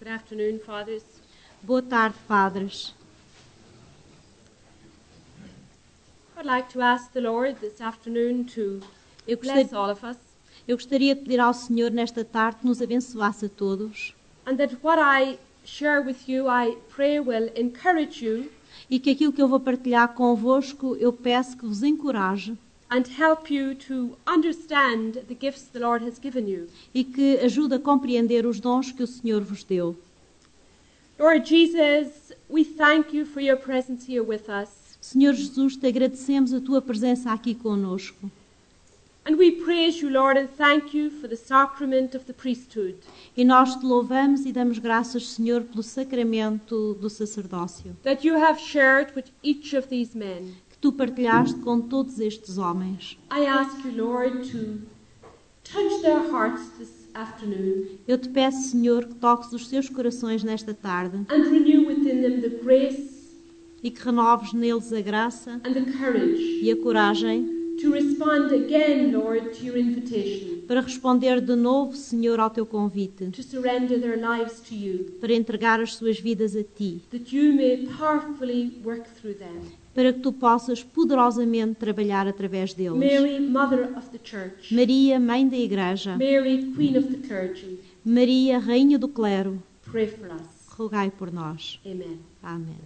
Good afternoon, Fathers. Boa tarde, padres. I'd like to ask the Lord this afternoon to Eu bless all of us, gostaria de pedir ao Senhor nesta tarde que nos abençoasse a todos and that what I share with you, I pray will encourage you e que aquilo que eu vou partilhar convosco, eu peço que vos encoraje and help you to understand the gifts the Lord has given you. e que ajude a compreender os dons que o Senhor vos deu. Lord Jesus, we thank you for your presence here with us. Senhor Jesus, te agradecemos a tua presença aqui conosco. And we praise you, Lord, and thank you for the sacrament of the priesthood. E nós te louvamos e damos graças, Senhor, pelo sacramento do sacerdócio That you have shared with each of these men. que tu partilhaste com todos estes homens. I ask you, Lord, to touch their hearts this afternoon Eu te peço, Senhor, que toques os seus corações nesta tarde and renew within them the grace e que renoves neles a graça and the courage e a coragem to respond again, Lord, to your invitation, para responder de novo, Senhor, ao teu convite, to surrender their lives to you, para entregar as suas vidas a ti, that you may powerfully work through them. para que tu possas poderosamente trabalhar através deles. Mary, Mother of the Church, Maria, Mãe da Igreja, Mary, Queen of the Clergy, Maria, Rainha do Clero, pray for us. rogai por nós. Amen. Amém.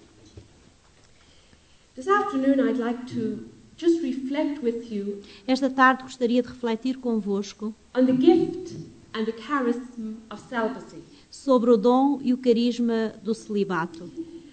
This afternoon I'd like to just reflect with you Esta tarde gostaria de refletir convosco on the gift and the charism of celibacy. sobre o dom e o carisma do celibato.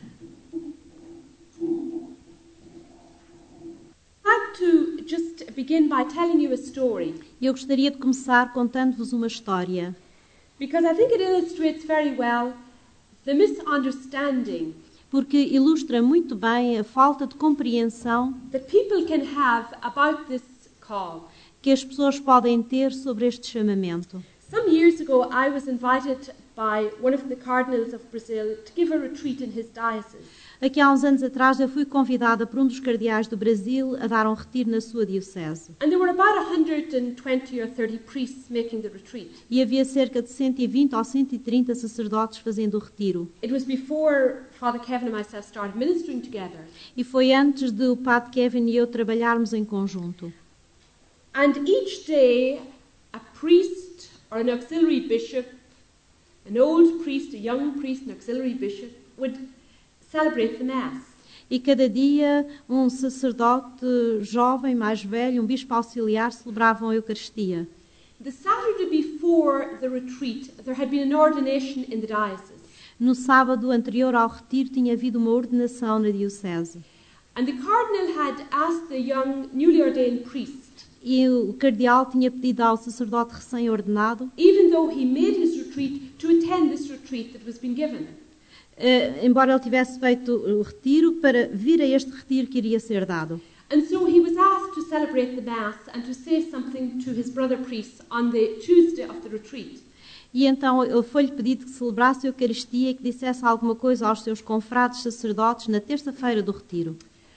I'd like to just begin by telling you a story, Eu gostaria de começar contando-vos uma história, because I think it illustrates very well the misunderstanding porque ilustra muito bem a falta de compreensão that people can have about this call. que as pessoas podem ter sobre este chamamento. Some years ago, I was invited by one of the cardinals of Brazil to give a retreat in his diocese. Aqui há uns anos atrás eu fui convidada por um dos cardeais do Brasil a dar um retiro na sua diocese. And there were about 120 or 30 priests making the retreat. E havia cerca de 120 ou 130 sacerdotes fazendo o retiro. It was before Father Kevin and myself started ministering together. E foi antes de o Padre Kevin e eu trabalharmos em conjunto. And each day, a priest or an auxiliary bishop, an old priest, a young priest, an auxiliary bishop, would celebrate the Mass. E cada dia um sacerdote jovem, mais velho, um bispo auxiliar celebravam a Eucaristia. The Saturday before the retreat, there had been an ordination in the diocese. No sábado anterior ao retiro tinha havido uma ordenação na diocese. And the cardinal had asked the young, newly ordained priest, E o cardeal tinha pedido ao sacerdote recém-ordenado, even though he made his retreat, to attend this retreat that was being given. embora ele tivesse feito o retiro, para vir a este retiro que iria ser dado. And so he was asked to celebrate the Mass and to say something to his brother priests on the Tuesday of the retreat. E então ele foi-lhe pedido que celebrasse a Eucaristia e que dissesse alguma coisa aos seus confrades sacerdotes na terça-feira do retiro.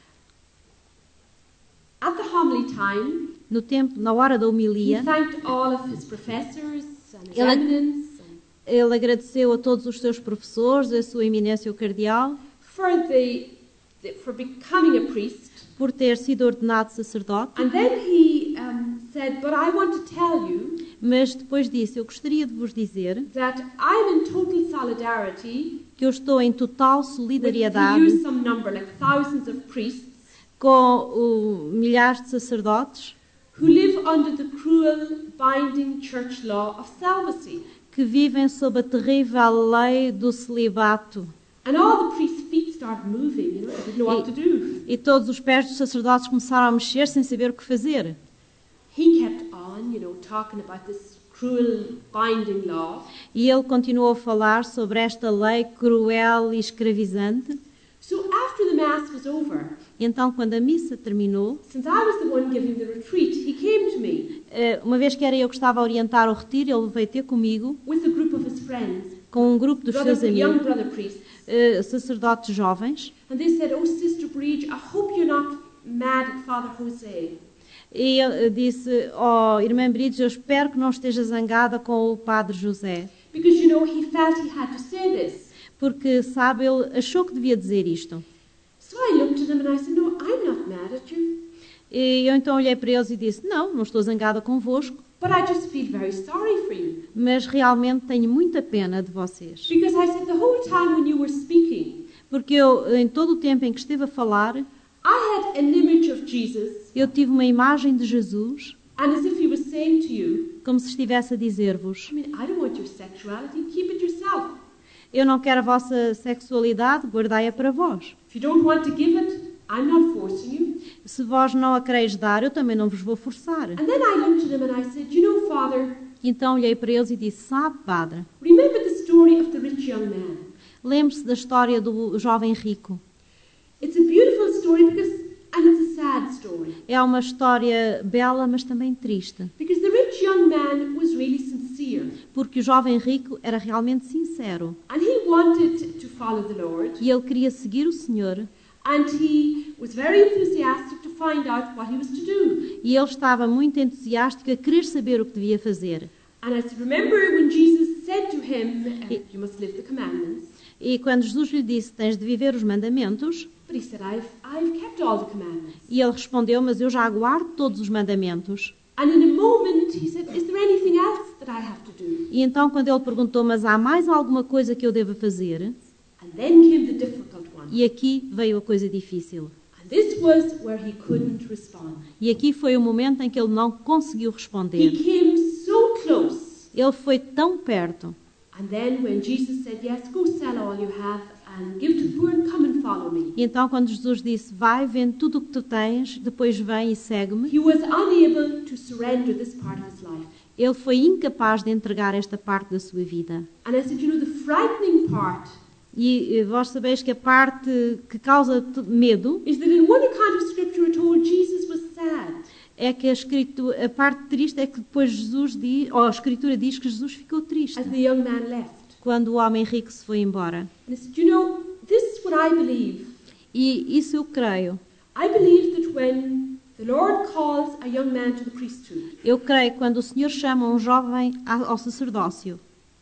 At the homily time, No tempo, na hora da he homilia, thanked all of his professors and his Ele- eminence ele agradeceu a todos os seus professores, a sua eminência o cardeal, for becoming a priest. por ter sido ordenado sacerdote, And then he said, but I want to tell you mas depois disse, eu gostaria de vos dizer that I'm in total solidarity que eu estou em total with, to solidariedade use some number, like thousands of priests com milhares de sacerdotes who live under the cruel binding church law of celibacy. que vivem sob a terrível lei do celibato. And all the priests' feet started moving, they didn't know what to do. E todos os pés dos sacerdotes começaram a mexer sem saber o que fazer. He kept on, talking about this cruel binding law. E ele continuou a falar sobre esta lei cruel e escravizante. So after the Mass was over, E então, quando a missa terminou, since I was the one giving the retreat, he came to me uma vez que era eu que estava a orientar o retiro, ele veio ter comigo with a group of his friends, com um grupo dos seus young amigos, brother priests. sacerdotes jovens, And they said, oh, Sister Bridge, I hope you're not mad at Father Jose. E ele disse, irmã Brides, eu espero que não esteja zangada com o Padre José. Because, know, he felt he had to say this. Porque, sabe, ele achou que devia dizer isto. So I looked at him and I said, no, I'm not mad at you. E eu então olhei para eles e disse, não estou zangada convosco, But I just feel very sorry for you. mas realmente tenho muita pena de vocês. Because I said the whole time when you were speaking, Porque eu, em todo o tempo em que estive a falar, I had an image of Jesus, eu tive uma imagem de Jesus, and as if he was saying to you, como se estivesse a dizer-vos, I mean, I don't want your sexuality, keep it yourself. eu não quero a vossa sexualidade, guardai-a para vós. If you don't want to give it, I'm not forcing you. Se vós não a quereis dar, eu também não vos vou forçar. And then I looked at him and I said, you know, Father, Então olhei para eles e disse, sabe, Padre, remember the story of the rich young man. lembre-se da história do jovem rico. It's a beautiful story and it's a sad story. É uma história bela, mas também triste. Because the rich young man was really sincere. Porque o jovem rico era realmente sincero. And he wanted to follow the Lord. E ele queria seguir o Senhor. And he was very enthusiastic to find out what he was to do. E ele estava muito entusiástico a querer saber o que devia fazer. And I said, remember when Jesus said to him, you must live the commandments. E quando Jesus lhe disse, tens de viver os mandamentos, But he said, I've kept all the commandments. e ele respondeu, mas eu já guardo todos os mandamentos. And in a moment he said, is there anything else that I have to do? E então quando ele perguntou, mas há mais alguma coisa que eu deva fazer? And then came the difficult one. E aqui veio a coisa difícil. And this was where he couldn't respond. E aqui foi o momento em que ele não conseguiu He responder. came so close. Ele foi tão perto. And then when Jesus said, yes, go sell all you have and give to the poor and come and follow me. E então quando Jesus disse, vai, vende tudo o que tu tens, depois vem e segue-me, He was unable to surrender this part of his life. ele foi incapaz de entregar esta parte da sua vida. And I said, you know, the frightening part E vós sabeis que a parte que causa medo is that in one account of Scripture we're told Jesus was sad. é que a parte triste é que depois Jesus diz, ou a Escritura diz que Jesus ficou triste As the young man left. quando o homem rico se foi embora. And I said, you know, this is what I believe. E isso eu creio. I believe that when the Lord calls a young man to the priesthood, Eu creio que quando o Senhor chama um jovem ao sacerdócio,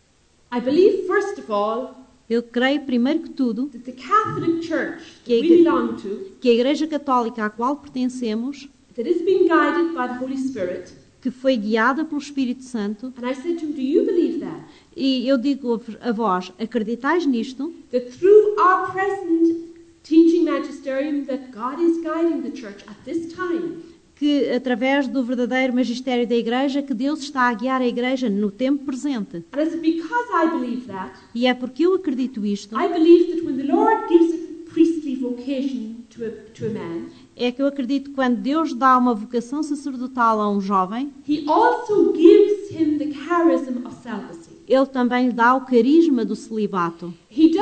I believe, first of all, eu creio, primeiro que tudo, that the Catholic Church Que that a we igre- belong to, que a Igreja Católica à qual pertencemos, that is being guided by the Holy Spirit, que foi guiada pelo Espírito Santo, and I said to him, do you believe that? e eu digo a vós, acreditais nisto, That through our present teaching magisterium that God is guiding the church at this time, que através do verdadeiro magistério da Igreja, que Deus está a guiar a Igreja no tempo presente. and I said, because I believe that, E é porque eu acredito isto, I believe that when the Lord gives a priestly vocation to a man, é que eu acredito que quando Deus dá uma vocação sacerdotal a um jovem, He also gives him the charism of celibacy. Ele também lhe dá o carisma do celibato.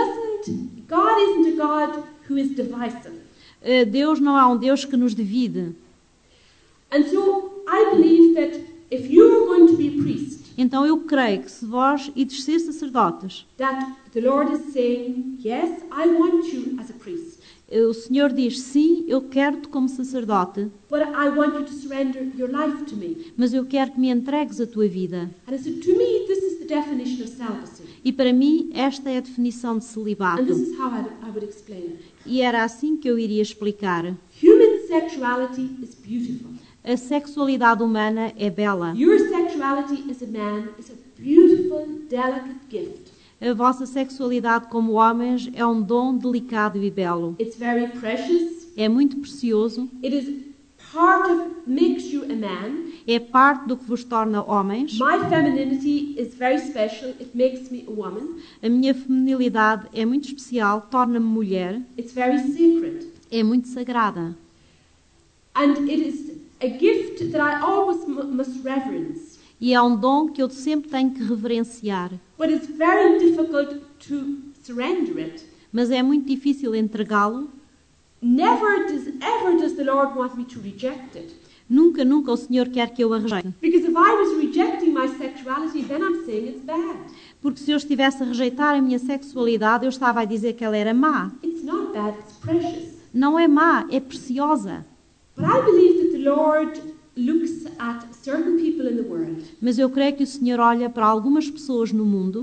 God isn't a God who is divisive. Deus não é um Deus que nos divide. And so I believe that if you are going to be a priest, Então eu creio que se vós ides ser sacerdotes, that the Lord is saying, yes, I want you as a priest, o Senhor diz, sim, eu quero-te como sacerdote, but I want you to surrender your life to me. mas eu quero que me entregues a tua vida. And I said, to me, this is the definition of celibacy. E para mim, esta é a definição de And this celibato. is how I would explain it. E era assim que eu iria explicar. Human sexuality is beautiful. A sexualidade humana é bela. Your sexuality as a man is a beautiful, delicate gift. A vossa sexualidade como homens é um dom delicado e belo. It's very precious. É muito precioso. It is part of makes you a man. É parte do que vos torna homens. My femininity is very special. It makes me a woman. A minha feminilidade é muito especial, torna-me mulher. It's very sacred. É muito sagrada. And it is a gift that I always must reverence. E é um dom que eu sempre tenho que reverenciar. But it's very difficult to surrender it. Mas é muito difícil entregá-lo. Never does the Lord want me to reject it. Nunca o Senhor quer que eu a rejeite. Because if I was rejecting my sexuality, then I'm saying it's bad. Porque se eu estivesse a rejeitar a minha sexualidade, eu estava a dizer que ela era má. It's not bad, it's precious. Não é má, é preciosa. But I believe that the Lord looks at certain people in the world Mas eu creio que o Senhor olha para algumas pessoas no mundo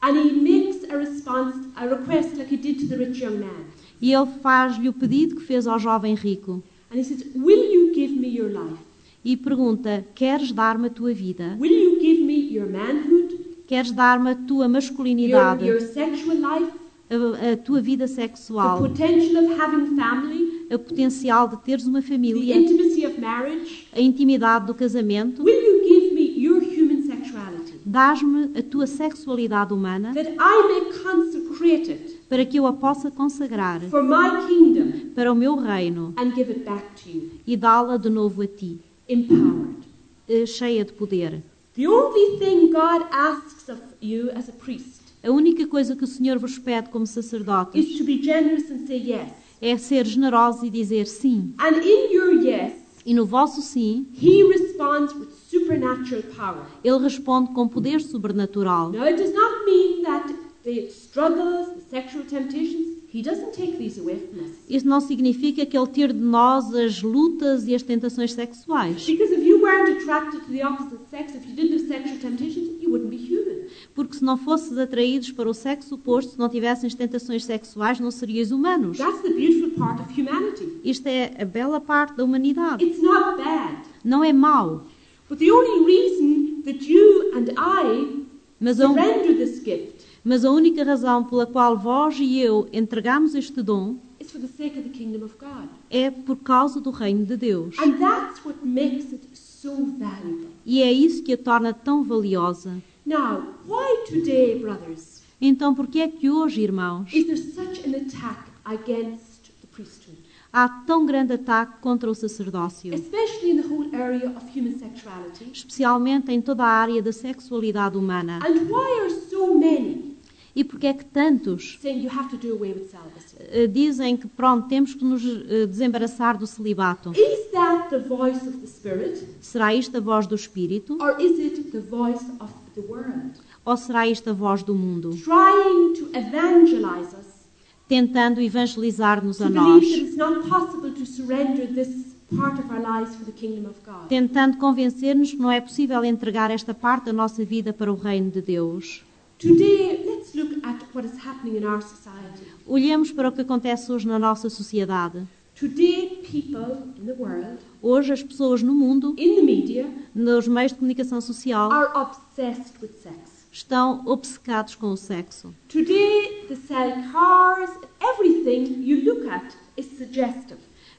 And he makes a response, a request like he did to the rich young man. E ele faz-lhe o pedido que fez ao jovem rico. And he says, will you give me your life? E pergunta, queres dar-me a tua vida? Will you give me your manhood, Queres dar-me a tua masculinidade, your sexual life, a tua vida the sexual, potential of having family, o potencial de teres uma the família, intimacy of marriage? a intimidade do casamento? Will you give me your human sexuality, Dás-me a tua sexualidade humana that I may consecrate it para que eu a possa consagrar for my kingdom para o meu reino and give it back to you, e dá-la de novo a ti, empowered? cheia de poder. The only thing God asks of you as a priest A única coisa que o Senhor vos pede como sacerdotes is to be generous and say yes. é ser generosos e dizer sim. And in your yes, E no vosso sim, he responds with supernatural power. Ele responde com poder sobrenatural. Now, it does not mean that the struggles, the sexual temptations, he doesn't take these away from us. Isso não significa que Ele tire de nós as lutas e as tentações sexuais. Because if you weren't attracted to the opposite sex, if you didn't have sexual temptations, you wouldn't be human. Porque se não fosses atraídos para o sexo oposto, se não tivessem tentações sexuais, não serias humanos. That's the beautiful part of humanity. Isto é a bela parte da humanidade. It's not bad. Não é mau. But the only reason that you and I Mas a, surrender this gift mas a única razão pela qual vós e eu entregamos este dom is for the sake of the kingdom of God. é por causa do reino de Deus. And that's what makes it so valuable. E é isso que a torna tão valiosa. Now, why today, brothers, Então, por que é que hoje, irmãos, is there such an attack against the priesthood? há tão grande ataque contra o sacerdócio? Especially in the whole area of human sexuality. Especialmente em toda a área da sexualidade humana. And why are so many E porque é que tantos saying you have to do away with celibacy? dizem que, pronto, temos que nos desembaraçar do celibato? Is that the voice of the Spirit, Será isto a voz do Espírito? or is it the voice of the world? Ou será isto a voz do mundo? Trying to evangelize us Tentando evangelizar-nos to a believe nós. that it's not possible to surrender this part of our lives for the kingdom of God. Tentando convencer-nos que não é possível entregar esta parte da nossa vida para o reino de Deus. Today, let's look at what is happening in our society. Olhemos para o que acontece hoje na nossa sociedade. Today, people in the world, Hoje as pessoas no mundo, in the media, nos meios de comunicação social, are obsessed with sex. estão obcecados com o sexo. Today, they sell cars, everything you look at is suggestive.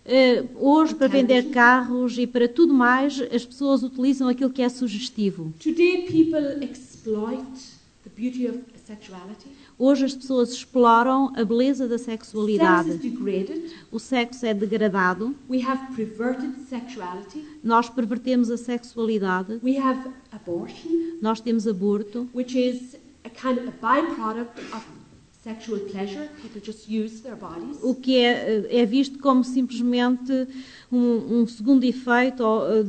Hoje, para vender carros e para tudo mais, as pessoas utilizam aquilo que é sugestivo. Today, people exploit the beauty of sexuality. Hoje as pessoas exploram a beleza da Sex is sexualidade. degraded. O sexo é degradado. We have perverted sexuality. Nós pervertemos a sexualidade. We have abortion, Nós temos aborto, which is a kind of a byproduct of sexual pleasure. People just use their bodies. o que é visto como simplesmente um segundo efeito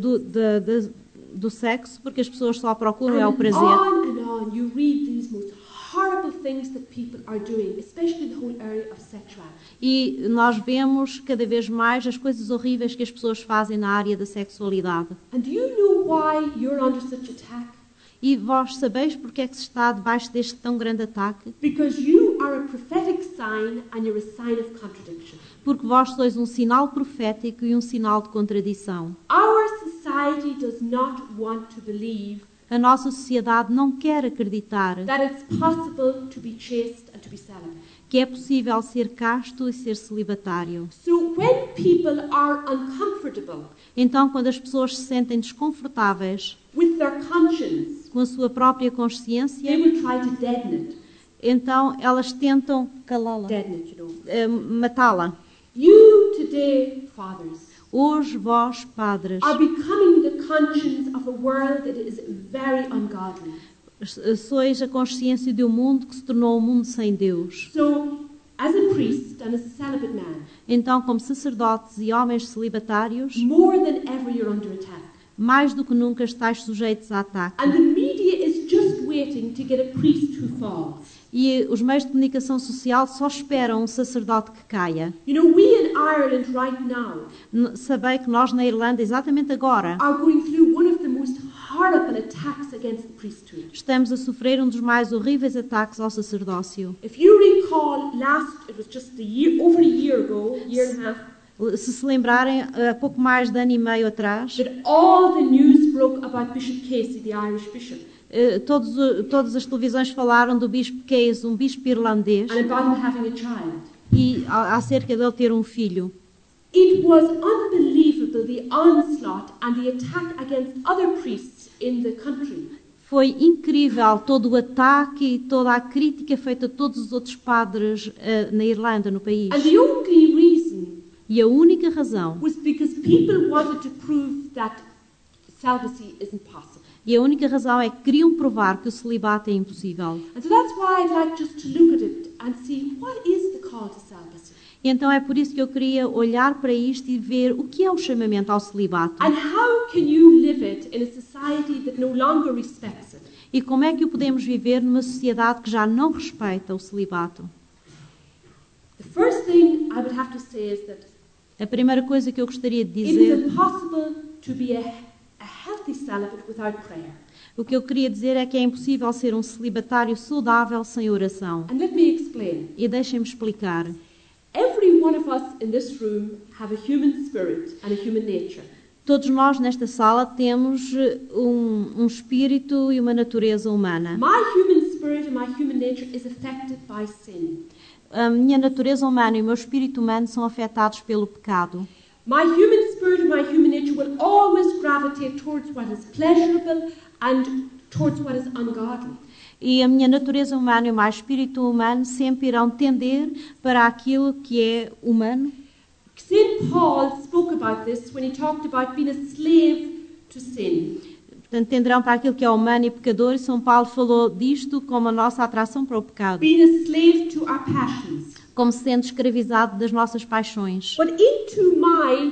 do sexo, porque as pessoas só procuram é o prazer. and on, you read these most horrible things that people are doing, especially the whole area of sexuality. E nós vemos cada vez mais as coisas horríveis que as pessoas fazem na área da sexualidade. And do you know why you're under such attack? E vós sabeis porque é que se está debaixo deste tão grande ataque? Because you are a prophetic sign and you're a sign of contradiction. Porque vós sois um sinal profético e um sinal de contradição. Our society does not want to believe A nossa sociedade não quer acreditar that it's possible to be chaste and to be celibate. que é possível ser casto e ser celibatário. So when people are uncomfortable Então, quando as pessoas se sentem desconfortáveis with their conscience, com a sua própria they consciência, will try to deaden it. então elas tentam calá-la, Deaden it, you know. matá-la. You today, fathers, Hoje, vós, padres, are becoming the conscience of a world that is very ungodly. sois a consciência de um mundo que se tornou um mundo sem Deus. So, as a priest and as a celibate man, Então, como sacerdotes e homens celibatários, more than ever you're under attack. mais do que nunca estáis sujeitos a ataque. And the media is just waiting to get a priest who falls. E os meios de comunicação social só esperam um sacerdote que caia. You know, we in Ireland right now Sabei que nós na Irlanda, exatamente agora, are going through one of the most horrible attacks against the priesthood. Estamos a sofrer um dos mais horríveis ataques ao sacerdócio. If you recall, it was just over a year ago, year and a half, Se lembrarem, há pouco mais de ano e meio atrás, that all the news broke about Bishop Casey, the Irish bishop, todas as televisões falaram do bispo Casey, um bispo irlandês, and about him having a child. e acerca dele ter um filho. It was unbelievable, the onslaught and the attack against other priests in the country. Foi incrível todo o ataque e toda a crítica feita a todos os outros padres na Irlanda, no país. And the only reason E a única razão, was because people wanted to prove that celibacy isn't possible. e a única razão é que queriam provar que o celibato é impossível. And so that's why I'd like just to look at it and see what is the call to celibacy. E então é por isso que eu queria olhar para isto e ver o que é o chamamento ao celibato. And how can you live it in a society that no longer respects it? E como é que o podemos viver numa sociedade que já não respeita o celibato? The first thing I would have to say is that A primeira coisa que eu gostaria de it dizer, is impossible to be a healthy celibate without prayer. o que eu queria dizer é que é impossível ser um celibatário saudável sem oração. And let me explain. E deixem-me explicar. Every one of us in this room have a human spirit and a human nature. Todos nós nesta sala temos um espírito e uma natureza humana. My human spirit and my human nature is affected by sin. A minha natureza humana e o meu espírito humano são afetados pelo pecado. My human spirit and my human nature will always gravitate towards what is pleasurable and towards what is ungodly. E a minha natureza humana e o meu espírito humano sempre irão tender para aquilo que é humano. St. Paul spoke about this when he talked about being a slave to sin. Portanto, tenderão para aquilo que é humano e pecador. E São Paulo falou disto como a nossa atração para o pecado. Being a slave to our passions. Como sendo escravizado das nossas paixões. But into my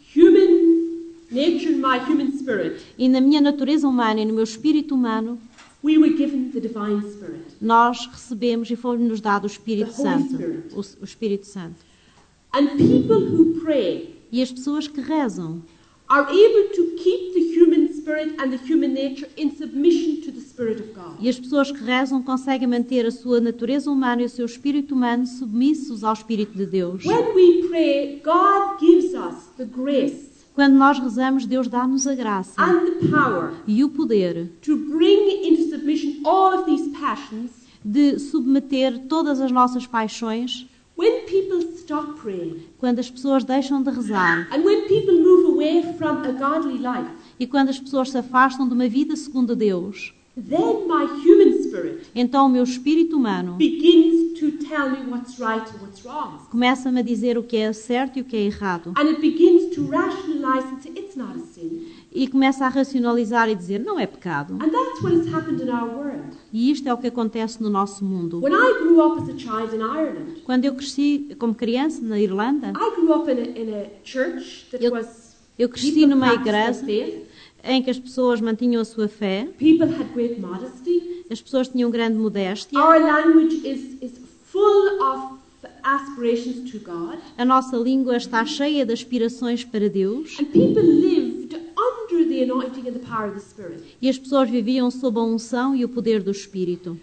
human nature and my human spirit, E na minha natureza humana e no meu espírito humano, we were given the divine spirit. nós recebemos e foi-nos dado o Espírito The Holy Santo. Spirit. O Espírito Santo. And people who pray E as pessoas que rezam are able to keep the human spirit and the human nature in submission to the Spirit of God. E as pessoas que rezam conseguem manter a sua natureza humana e o seu espírito humano submissos ao Espírito de Deus. When we pray, God gives us the grace Quando nós rezamos, Deus dá-nos a graça and the power e o poder to bring into submission all of these passions. de submeter todas as nossas paixões When people stop praying quando as pessoas deixam de rezar and when people move away from a godly life, e quando as pessoas se afastam de uma vida segundo Deus, then my human spirit então o meu espírito humano begins to tell me what's right and what's wrong. começa-me a dizer o que é certo e o que é errado. And it begins to rationalize and say it's not a sin. E começa a racionalizar e dizer, não é pecado. And that's what has happened in our world. E isto é o que acontece no nosso mundo. When I grew up as a child in Ireland, Quando eu cresci como criança na Irlanda, I grew up in a church that was eu cresci people numa practiced igreja their faith. em que as pessoas mantinham a sua fé, People had great modesty. as pessoas tinham grande modéstia, Our language is full of aspirations to God. a nossa língua está cheia de aspirações para Deus And people lived under the anointing and the power of the Spirit. e as pessoas viviam sob a unção e o poder do Espírito.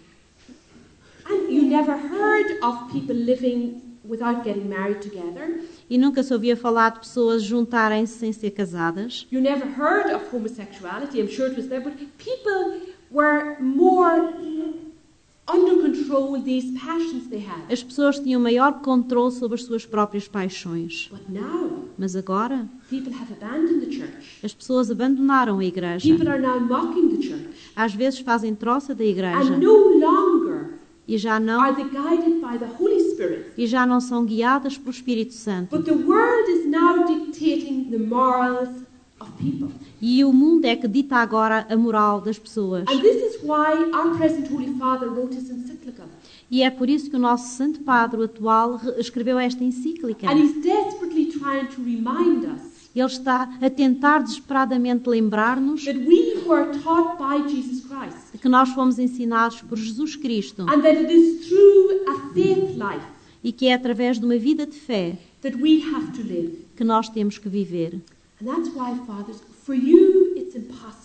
And you never heard of people living without getting married together. E nunca se ouvia falar de pessoas juntarem-se sem ser casadas. You never heard of homosexuality. I'm sure it was there, but people were more under control these passions they had. As pessoas tinham maior controle sobre as suas próprias paixões. But now, Mas agora, people have abandoned the church. as pessoas abandonaram a igreja. People are now mocking the church. Às vezes fazem troça da igreja And no longer e já are não, they guided by the Holy Spirit. são guiadas pelo Espírito Santo. But the world is now dictating the morals of people. E o mundo é que dita agora a moral das pessoas. And this is why our present Holy Father wrote his encyclical. E é por isso que o nosso Santo Padre atual escreveu esta encíclica. And he's desperately trying to remind us Ele está a tentar desesperadamente lembrar-nos that we were taught by Jesus Christ. de que nós fomos ensinados por Jesus Cristo And that it is through a faith life e que é através de uma vida de fé that we have to live. que nós temos que viver. And that's why, fathers, for you it's impossible.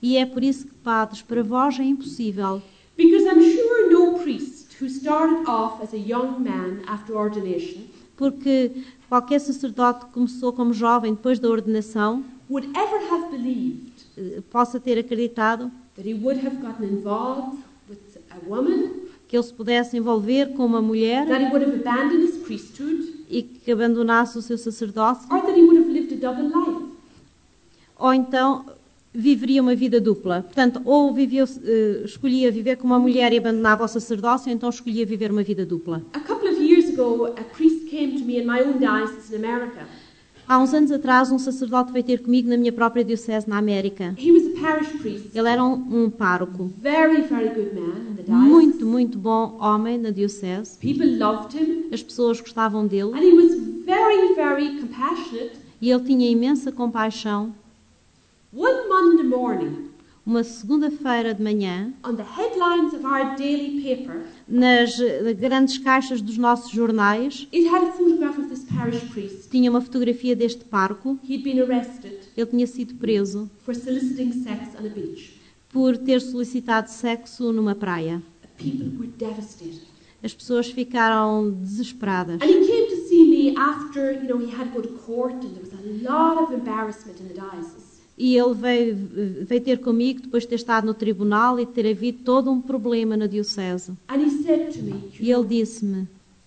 E é por isso que, padres, para vós é impossível. Because I'm sure no priest who started off as a young man after ordination Porque qualquer sacerdote que começou como jovem depois da ordenação would ever have believed possa ter acreditado that he would have gotten involved with a woman, que ele se pudesse envolver com uma mulher that he would have abandoned his priesthood, e que abandonasse o seu sacerdócio, or that he would have lived a double life. ou então viveria uma vida dupla. Portanto, ou escolhia viver com uma mulher e abandonava o sacerdócio, ou então escolhia viver uma vida dupla. A couple of years ago, a priest came to me in my own diocese in America. Há uns anos atrás, um sacerdote veio ter comigo na minha própria diocese na América. He was a parish priest, Ele era um pároco. very, very good man in the diocese. Muito, muito bom homem na diocese. People loved him, As pessoas gostavam dele. and he was very, very compassionate. E ele tinha imensa compaixão. One Monday morning, Uma segunda-feira de manhã, on the headlines of our daily paper, nas grandes caixas dos nossos jornais, it had a photograph of this parish priest. tinha uma fotografia deste pároco. He'd been arrested Ele tinha sido preso for soliciting sex on a beach. por ter solicitado sexo numa praia. People were devastated. As pessoas ficaram desesperadas. And he came to see me after, he had to go to court and there was a lot of embarrassment in the diocese. E ele veio ter comigo depois de ter estado no tribunal e de ter havido todo um problema na diocese. And he said to me, E ele disse-me,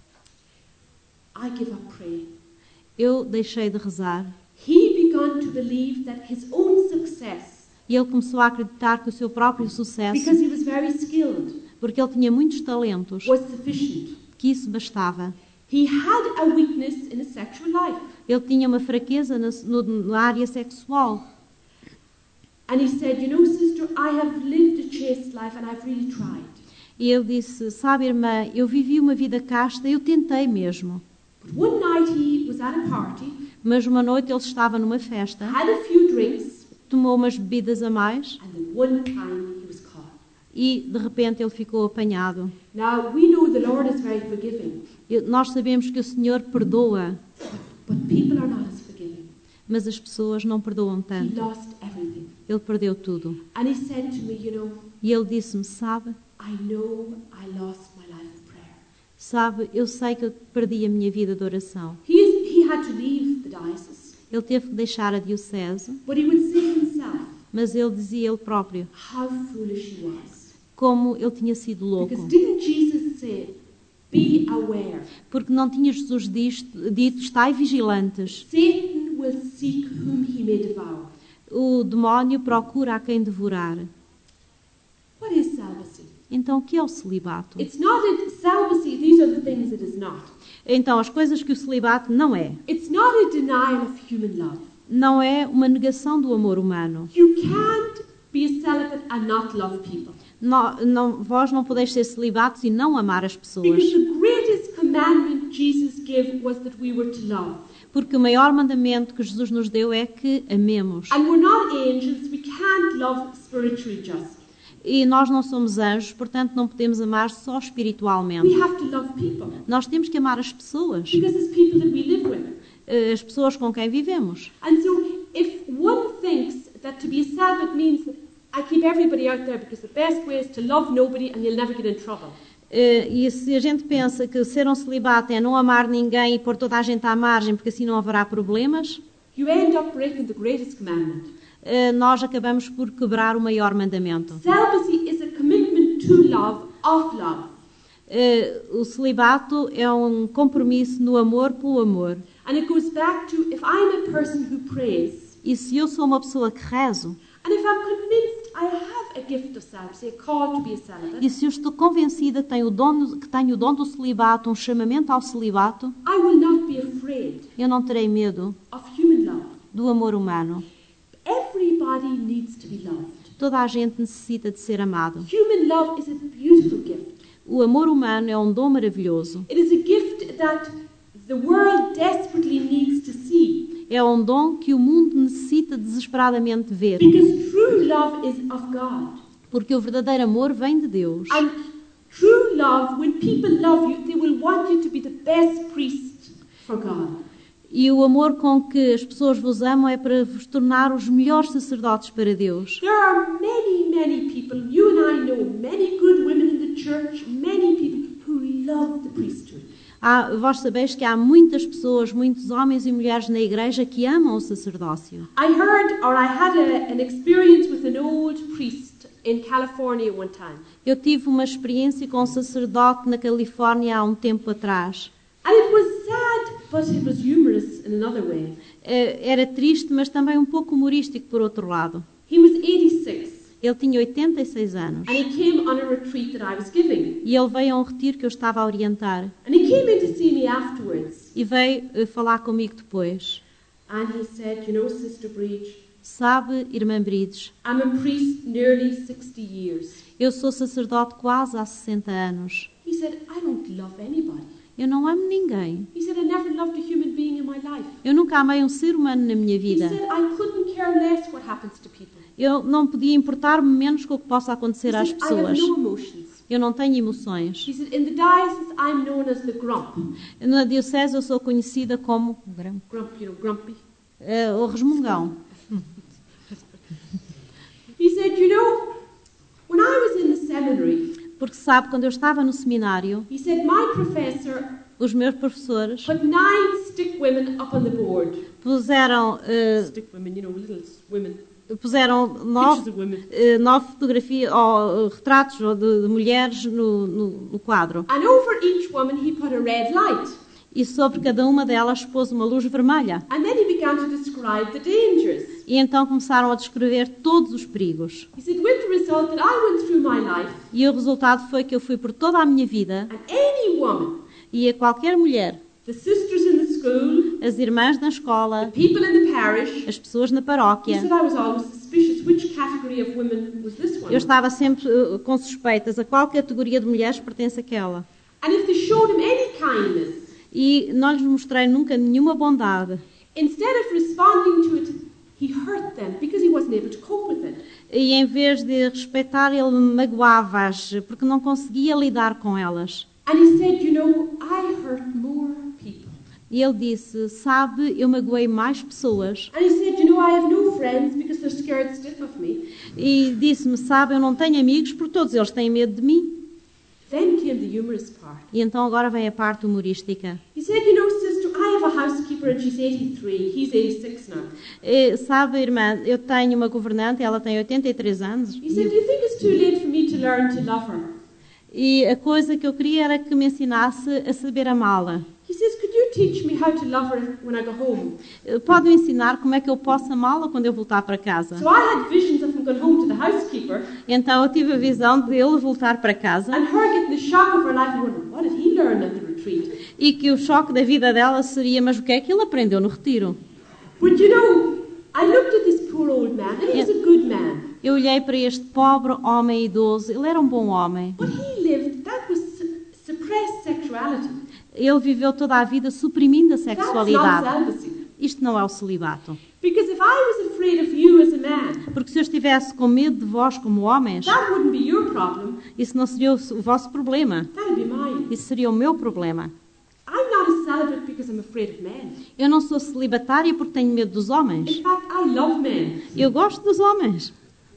I give up praying. eu deixei de rezar. He began to believe that his own success, E ele começou a acreditar que o seu próprio sucesso, because he was very skilled, porque ele tinha muitos talentos, was sufficient. que isso bastava. He had a weakness in his sexual life. Ele tinha uma fraqueza na área sexual. And he said, sister, I have lived a chaste life and I've really tried. E ele disse, sabe, irmã, eu vivi uma vida casta, eu tentei mesmo. But one night he was at a party, Mas uma noite ele estava numa festa, had a few drinks, tomou umas bebidas a mais and then one time he was caught. e, de repente, ele ficou apanhado. Now, we know the Lord is very forgiving, Nós sabemos que o Senhor perdoa, but people are not as forgiving. mas as pessoas não perdoam He tanto. lost everything. Ele perdeu tudo. And he said to me, E ele disse-me, sabe, I know I lost my life of prayer. sabe, eu sei que eu perdi a minha vida de oração. He had to leave the diocese, Ele teve que deixar a diocese, but he would say himself mas ele dizia ele próprio, how foolish he was. como ele tinha sido louco. Because didn't Jesus say, be aware, Porque não tinha Jesus dito, estai vigilantes. Satan will seek whom he may devour. O demónio procura a quem devorar. What is celibacy? Então, o que é o celibato? Celibacy, these are the things it is not. Então, as coisas que o celibato não é. It's not a denial of human love. Não é uma negação do amor humano. You can't be a celibate and not love people. Vós não podeis ser celibatos e não amar as pessoas. Because the greatest commandment Jesus gave was that we were to love. Porque o maior mandamento que Jesus nos deu é que amemos. And we're not angels, we can't love spiritually just. E nós não somos anjos, portanto não podemos amar só espiritualmente. We have to love people. Nós temos que amar as pessoas. Because it's people that we live with. As pessoas com quem vivemos. And so if one thinks that to be a celibate means that I keep everybody out there because the best way is to love nobody and you'll never get in trouble. E se a gente pensa que ser um celibato é não amar ninguém e pôr toda a gente à margem porque assim não haverá problemas, You end up breaking the greatest commandment. Nós acabamos por quebrar o maior mandamento. Celibacy is a commitment to love, of love. O celibato é um compromisso no amor pelo amor. And it goes back to if I'm a person who prays, E se eu sou uma pessoa que rezo, and if I'm convinced I have a gift of celibacy, a call to be a celibate, e se eu estou convencida que tenho o dom do celibato, um chamamento ao celibato, I will not be afraid eu não terei medo of human love. do amor humano. Everybody needs to be loved. Toda a gente necessita de ser amado. Human love is a beautiful gift. O amor humano é um dom maravilhoso. It is a gift that the world desperately needs to see. É um dom que o mundo necessita desesperadamente ver. Because true love is of God. Porque o verdadeiro amor vem de Deus. And true love, when people love you, they will want you to be the best priest for God. E o amor com que as pessoas vos amam é para vos tornar os melhores sacerdotes para Deus. There are many people, you and I know, many good women in the church, many people who love the priesthood. Vós sabeis que há muitas pessoas, muitos homens e mulheres na igreja que amam o sacerdócio. I had an experience with an old priest in California one time. Eu tive uma experiência com um sacerdote na Califórnia há um tempo atrás. And it was sad, but it was humorous in another way. Era triste, mas também um pouco humorístico por outro lado. He was 86. Ele tinha 86 anos. And he came on a retreat that I was giving. E ele veio a um retiro que eu estava a orientar. And he came in to see me afterwards. E veio falar comigo depois. And he said, you know, Sister Breach, Sabe, irmã Brides, I'm a priest nearly 60 years. eu sou sacerdote quase há 60 anos. He said, I don't love anybody. Eu não amo ninguém. He said, I never loved a human being in my life. Eu nunca amei um ser humano na minha He vida. said, I couldn't care less what happens to people. Eu não podia importar-me menos com o que possa acontecer He às said, I have pessoas. no emotions. Eu não tenho emoções. He said, in the diocese, I'm known as the grump. Na diocese eu sou conhecida como Grump, you know, grumpy. o resmungão. He said, you know, when I was in the seminary, Porque sabe, quando eu estava no seminário, he said, my professor os meus professores put 9 stick women up on the board. puseram, Stick women, you know, little women. puseram Pictures of women. 9 fotografias ou retratos de mulheres no quadro. And over each woman he put a red light. E sobre cada uma delas pôs uma luz vermelha. And then he began to describe the dangers. E então começaram a descrever todos os perigos. He said, with the result that I went through my life, E o resultado foi que eu fui por toda a minha vida and any woman, e a qualquer mulher, the sisters in the school, as irmãs na escola, people in the parish, as pessoas na he paróquia, said I was always suspicious which category of women was this one. eu estava sempre com suspeitas a qual categoria de mulheres pertence aquela. And if they showed him any kindness, E não lhes mostrei nunca nenhuma bondade. instead of responding to it, he hurt them because he wasn't able to cope with it. E em vez de respeitar, ele magoava-as, porque não conseguia lidar com elas. And he said, you know, I hurt more people. E ele disse, sabe, eu magoei mais pessoas. And he said, you know, I have no friends because they're scared stiff of me. E disse-me, sabe, eu não tenho amigos porque todos eles têm medo de mim. Then came the humorous part. E então agora vem a parte humorística. He said, you know, sister, I have a housekeeper and she's 83. He's 86 now. E, sabe, irmã, eu tenho uma governante, ela tem 83 anos. He said, do you think it's too late for me to learn to love her? E a coisa que eu queria era que me ensinasse a saber amá-la. He says, could you teach me how to love her when I go home? Pode-me ensinar como é que eu posso amá-la quando eu voltar para casa? So I had visions of him going home to the housekeeper Então eu tive a visão de ele voltar para casa and her getting the shock of her life and wondering, what did he learn at the retreat? e que o choque da vida dela seria, mas o que é que ele aprendeu no retiro? But you know, I looked at this poor old man and he was a good man. Eu olhei para este pobre homem idoso, ele era um bom homem. But he lived, that was suppressed sexuality. Ele viveu toda a vida suprimindo a That's not sexualidade. celibacy. Isto não é o celibato. Because if I was afraid of you as a man, Porque se eu estivesse com medo de vós como homens, that wouldn't be your problem, isso não seria o vosso problema. that would be mine. Isso seria o meu problema. I'm not a celibate because I'm afraid of men. Eu não sou celibatária porque tenho medo dos homens. In fact, I love men. Eu gosto dos homens.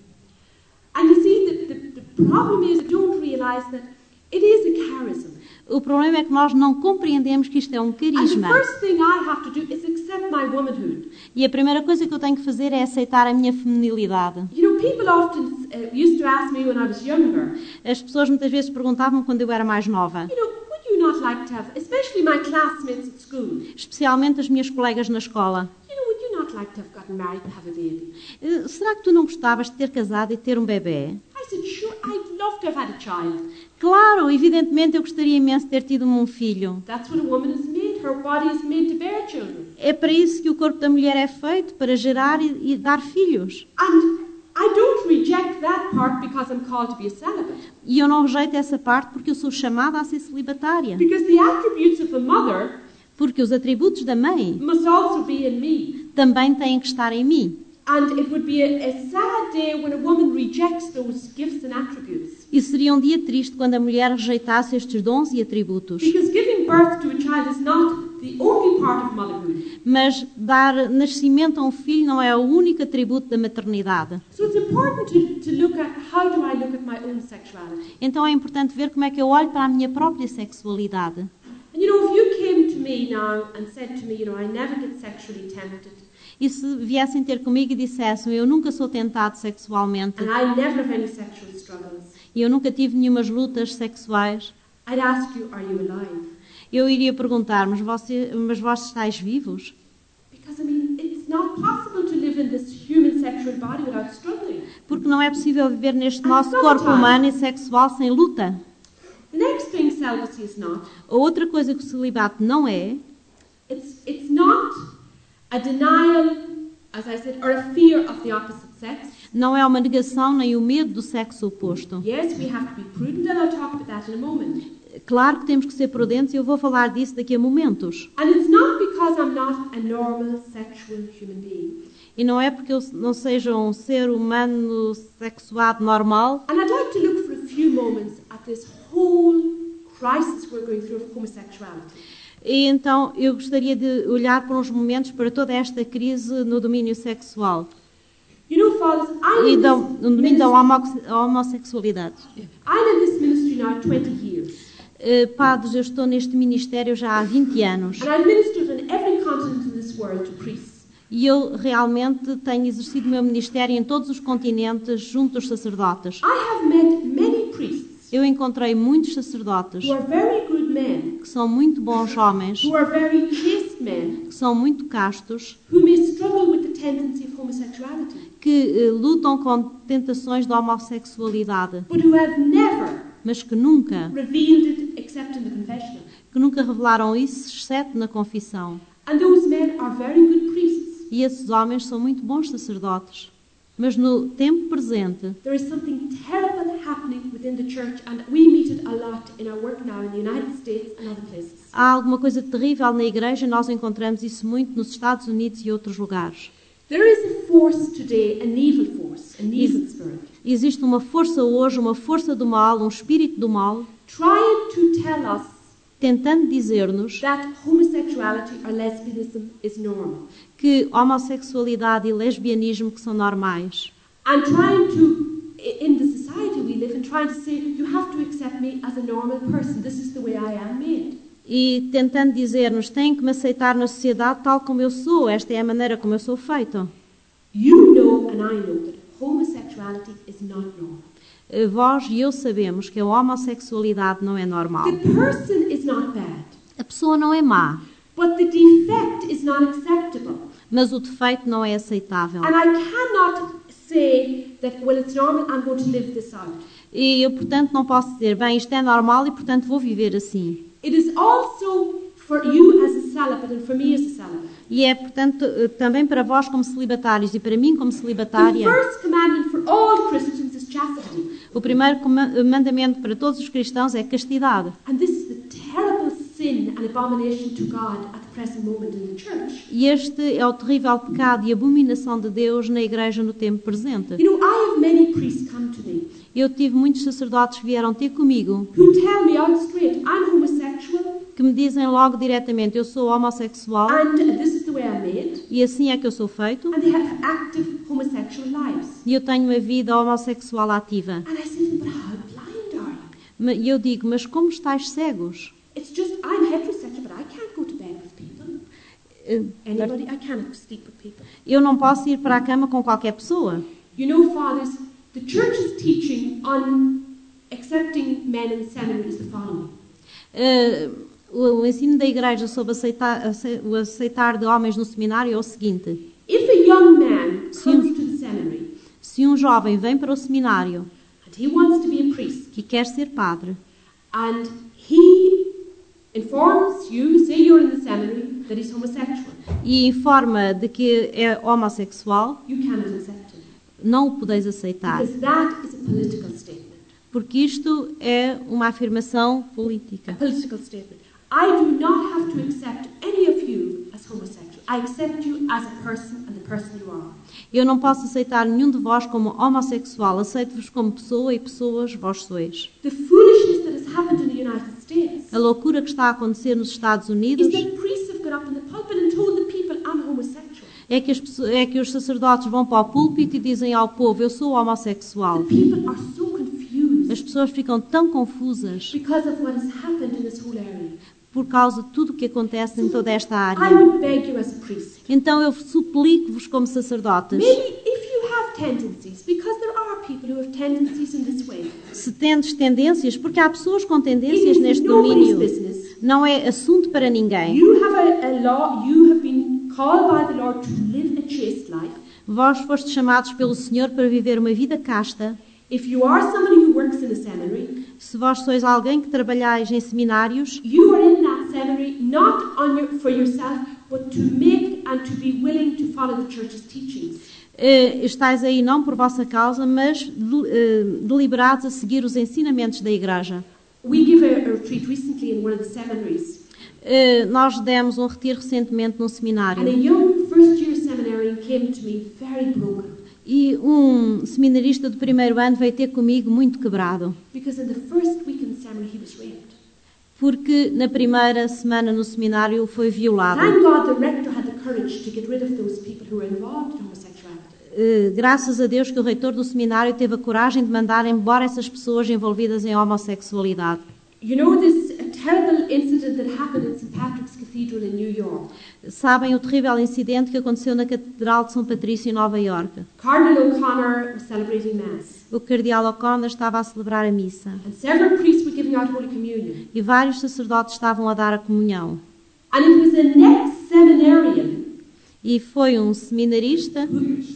And you see, the problem is I don't realize that it is a charism. O problema é que nós não compreendemos que isto é um And the carisma. first thing I have to do is accept my womanhood. E a primeira coisa que eu tenho que fazer é aceitar a minha feminilidade. You know, people often used to ask me when I was younger, As pessoas muitas vezes perguntavam quando eu era mais nova, you know, would you not like to have, especially my classmates at school, especialmente as minhas colegas na escola. you know, would you not like to have gotten married and have a baby? Será que tu não gostavas de ter casado e ter um bebê? I said, sure, I'd love to have had a child. Claro, evidentemente eu gostaria imenso de ter tido um filho. That's what a woman is made. Her body is made to bear children. É para isso que o corpo da mulher é feito, para gerar e dar filhos. And I don't reject that part because I'm called to be a celibate. E eu não rejeito essa parte porque eu sou chamada a ser celibatária. Because the attributes of a mother Porque os atributos da mãe must also be in me. também têm que estar em mim. And it would be a sad day when a woman rejects those gifts and attributes. E seria um dia triste quando a mulher rejeitasse estes dons e atributos. Because giving birth to a child is not the only part of motherhood. Mas dar nascimento a um filho não é o único atributo da maternidade. So it's important to look at how do I look at my own sexuality. Então é importante ver como é que eu olho para a minha própria sexualidade. And you know, if you came to me now and said to me, you know, I never get sexually tempted, E se viessem ter comigo e dissessem, eu nunca sou tentado sexualmente, and I never have any sexual struggles, e eu nunca tive nenhumas lutas sexuais, I'd ask you, are you alive? eu iria perguntar, mas vós estáis vivos? Because, I mean, it's not possible to live in this human sexual body without struggling. Porque não é possível viver neste nosso corpo humano e sexual sem luta. The next thing celibacy is not, A outra coisa que o celibato não é, it's not a denial, as I said, or a fear of the opposite sex. não é uma negação nem o medo do sexo oposto. Yes, we have to be prudent, and I'll talk about that in a moment. Claro que temos que ser prudentes e eu vou falar disso daqui a momentos. And it's not because I'm not a normal sexual human being. E não é porque eu não seja um ser humano sexuado normal. And I'd like to look for a few moments at this whole crisis we're going through of homosexuality. E então eu gostaria de olhar por uns momentos para toda esta crise no domínio sexual You know, fathers, e no domínio da homossexualidade. I'm in this ministry now 20 years. Padres, eu estou neste ministério já há 20 anos. And I've ministered on every continent in this world to priests. E eu realmente tenho exercido o meu ministério em todos os continentes junto dos sacerdotes. I have met many priests Eu encontrei muitos sacerdotes who are very good men, que são muito bons homens, who are very chaste men, que são muito castos, who may struggle with the tendency of homosexuality, que lutam com tentações da homossexualidade, but who have never mas que nunca revealed it except in the confessional. revelaram isso, exceto na confissão. And those men are very good priests. E esses homens são muito bons sacerdotes. Mas no tempo presente, There is something terrible happening within the church, and we meet it a lot in our work now in the United States and other places. há alguma coisa terrível na igreja e nós encontramos isso muito nos Estados Unidos e outros lugares. There is a force today, an evil force, an evil spirit, Existe uma força hoje, uma força do mal, um espírito do mal, trying to tell us tentando dizer-nos that homosexuality or lesbianism is normal, que homossexualidade e lesbianismo que são normais. and trying to, in the society we live in, trying to say, you have to accept me as a normal person. This is the way I am made. E tentando dizer-nos, têm que me aceitar na sociedade tal como eu sou, esta é a maneira como eu sou feito. You know and I know that homosexuality is not normal. Vós e eu sabemos que a homossexualidade não é normal. The person is not bad, A pessoa não é má, but the defect is not acceptable. mas o defeito não é aceitável. And I cannot say that, well, it's normal, I'm going to live this out. E eu, portanto, não posso dizer, bem, isto é normal e, portanto, vou viver assim. It is also for you as a celibate and for me as a celibate. E é, portanto, também para vós como celibatários e para mim como The celibatária, first commandment for all Christians is chastity. o primeiro mandamento para todos os cristãos é castidade. And this is the terrible sin and abomination to God at the present moment in the church. E este é o terrível pecado e abominação de Deus na igreja no tempo presente. You know, I have many priests come to me Eu tive muitos sacerdotes que vieram ter comigo, who tell me out straight, I'm homosexual que me dizem logo diretamente, eu sou homossexual and this is the way I'm made. e assim é que eu sou feito, And they have active homosexual lives. e eu tenho uma vida homossexual ativa. And I say, but how blind are you? E eu digo, mas como estáis cegos? It's just, I'm heterosexual, but I can't go to bed with people. Anybody, I cannot sleep with people. Eu não posso ir para a cama com qualquer pessoa. You know, fathers, the church's teaching on accepting men in the seminary is the following. O ensino da igreja sobre o aceitar de homens no seminário é o seguinte. If a young man comes to the seminary Se um jovem vem para o seminário and he wants to be a priest, e quer ser padre, and he informs you, say you're in the seminary, that he's homosexual, e informa de que é homossexual, you cannot accept him. não o podeis aceitar, Because that is a political statement. porque isto é uma afirmação A política. political statement. I do not have to accept any of you as homosexual. I accept you as a person and the person you are. Eu não posso aceitar nenhum de vós como homossexual, aceito-vos como pessoa e pessoas vós sois. The foolishness that has happened in the United States A loucura que está a acontecer nos Estados is Unidos that priests have got up in the pulpit and told the people, I'm homosexual. é que os sacerdotes vão para o púlpito e dizem ao povo, eu sou homossexual. The people are so confused As pessoas ficam tão confusas because of what has happened in this whole area. por causa de tudo o que acontece em toda esta I área. would beg you as a priest, Então eu suplico-vos como sacerdotes, maybe if you have tendencies, because there are people who have tendencies in this way, se tendes tendências, porque há pessoas com it tendências is neste nobody's domínio, business. não é assunto para ninguém. You have a law, you have been called by the Lord to live a chaste life. Vós fostes chamados pelo Senhor para viver uma vida casta. If you are somebody who works in a seminary, Se vós sois alguém que trabalhais em seminários, you are in that seminary not for yourself, but to make and to be willing to follow the church's teachings. estáis aí não por vossa causa, mas deliberados a seguir os ensinamentos da Igreja. We give a retreat recently in one of the seminaries, Nós demos um retiro recentemente num and a seminário young first-year seminarian came to me very broken, e um seminarista do primeiro ano veio ter comigo muito quebrado, because in the first week in the seminary he was raped. porque na primeira semana no seminário foi violado. Thank God the rector had the courage to get rid of those people who were involved in homosexuality. Graças a Deus que o reitor do seminário teve a coragem de mandar embora essas pessoas envolvidas em homossexualidade. You know this terrible incident that happened in St. Patrick's Cathedral in New York? Sabem o terrível incidente que aconteceu na Catedral de São Patrício em Nova Iorque? Cardinal O'Connor was celebrating Mass, O cardeal O'Connor estava a celebrar a missa and several priests were giving out Holy Communion. e vários sacerdotes estavam a dar a comunhão. And it was an ex-seminarian E foi um seminarista,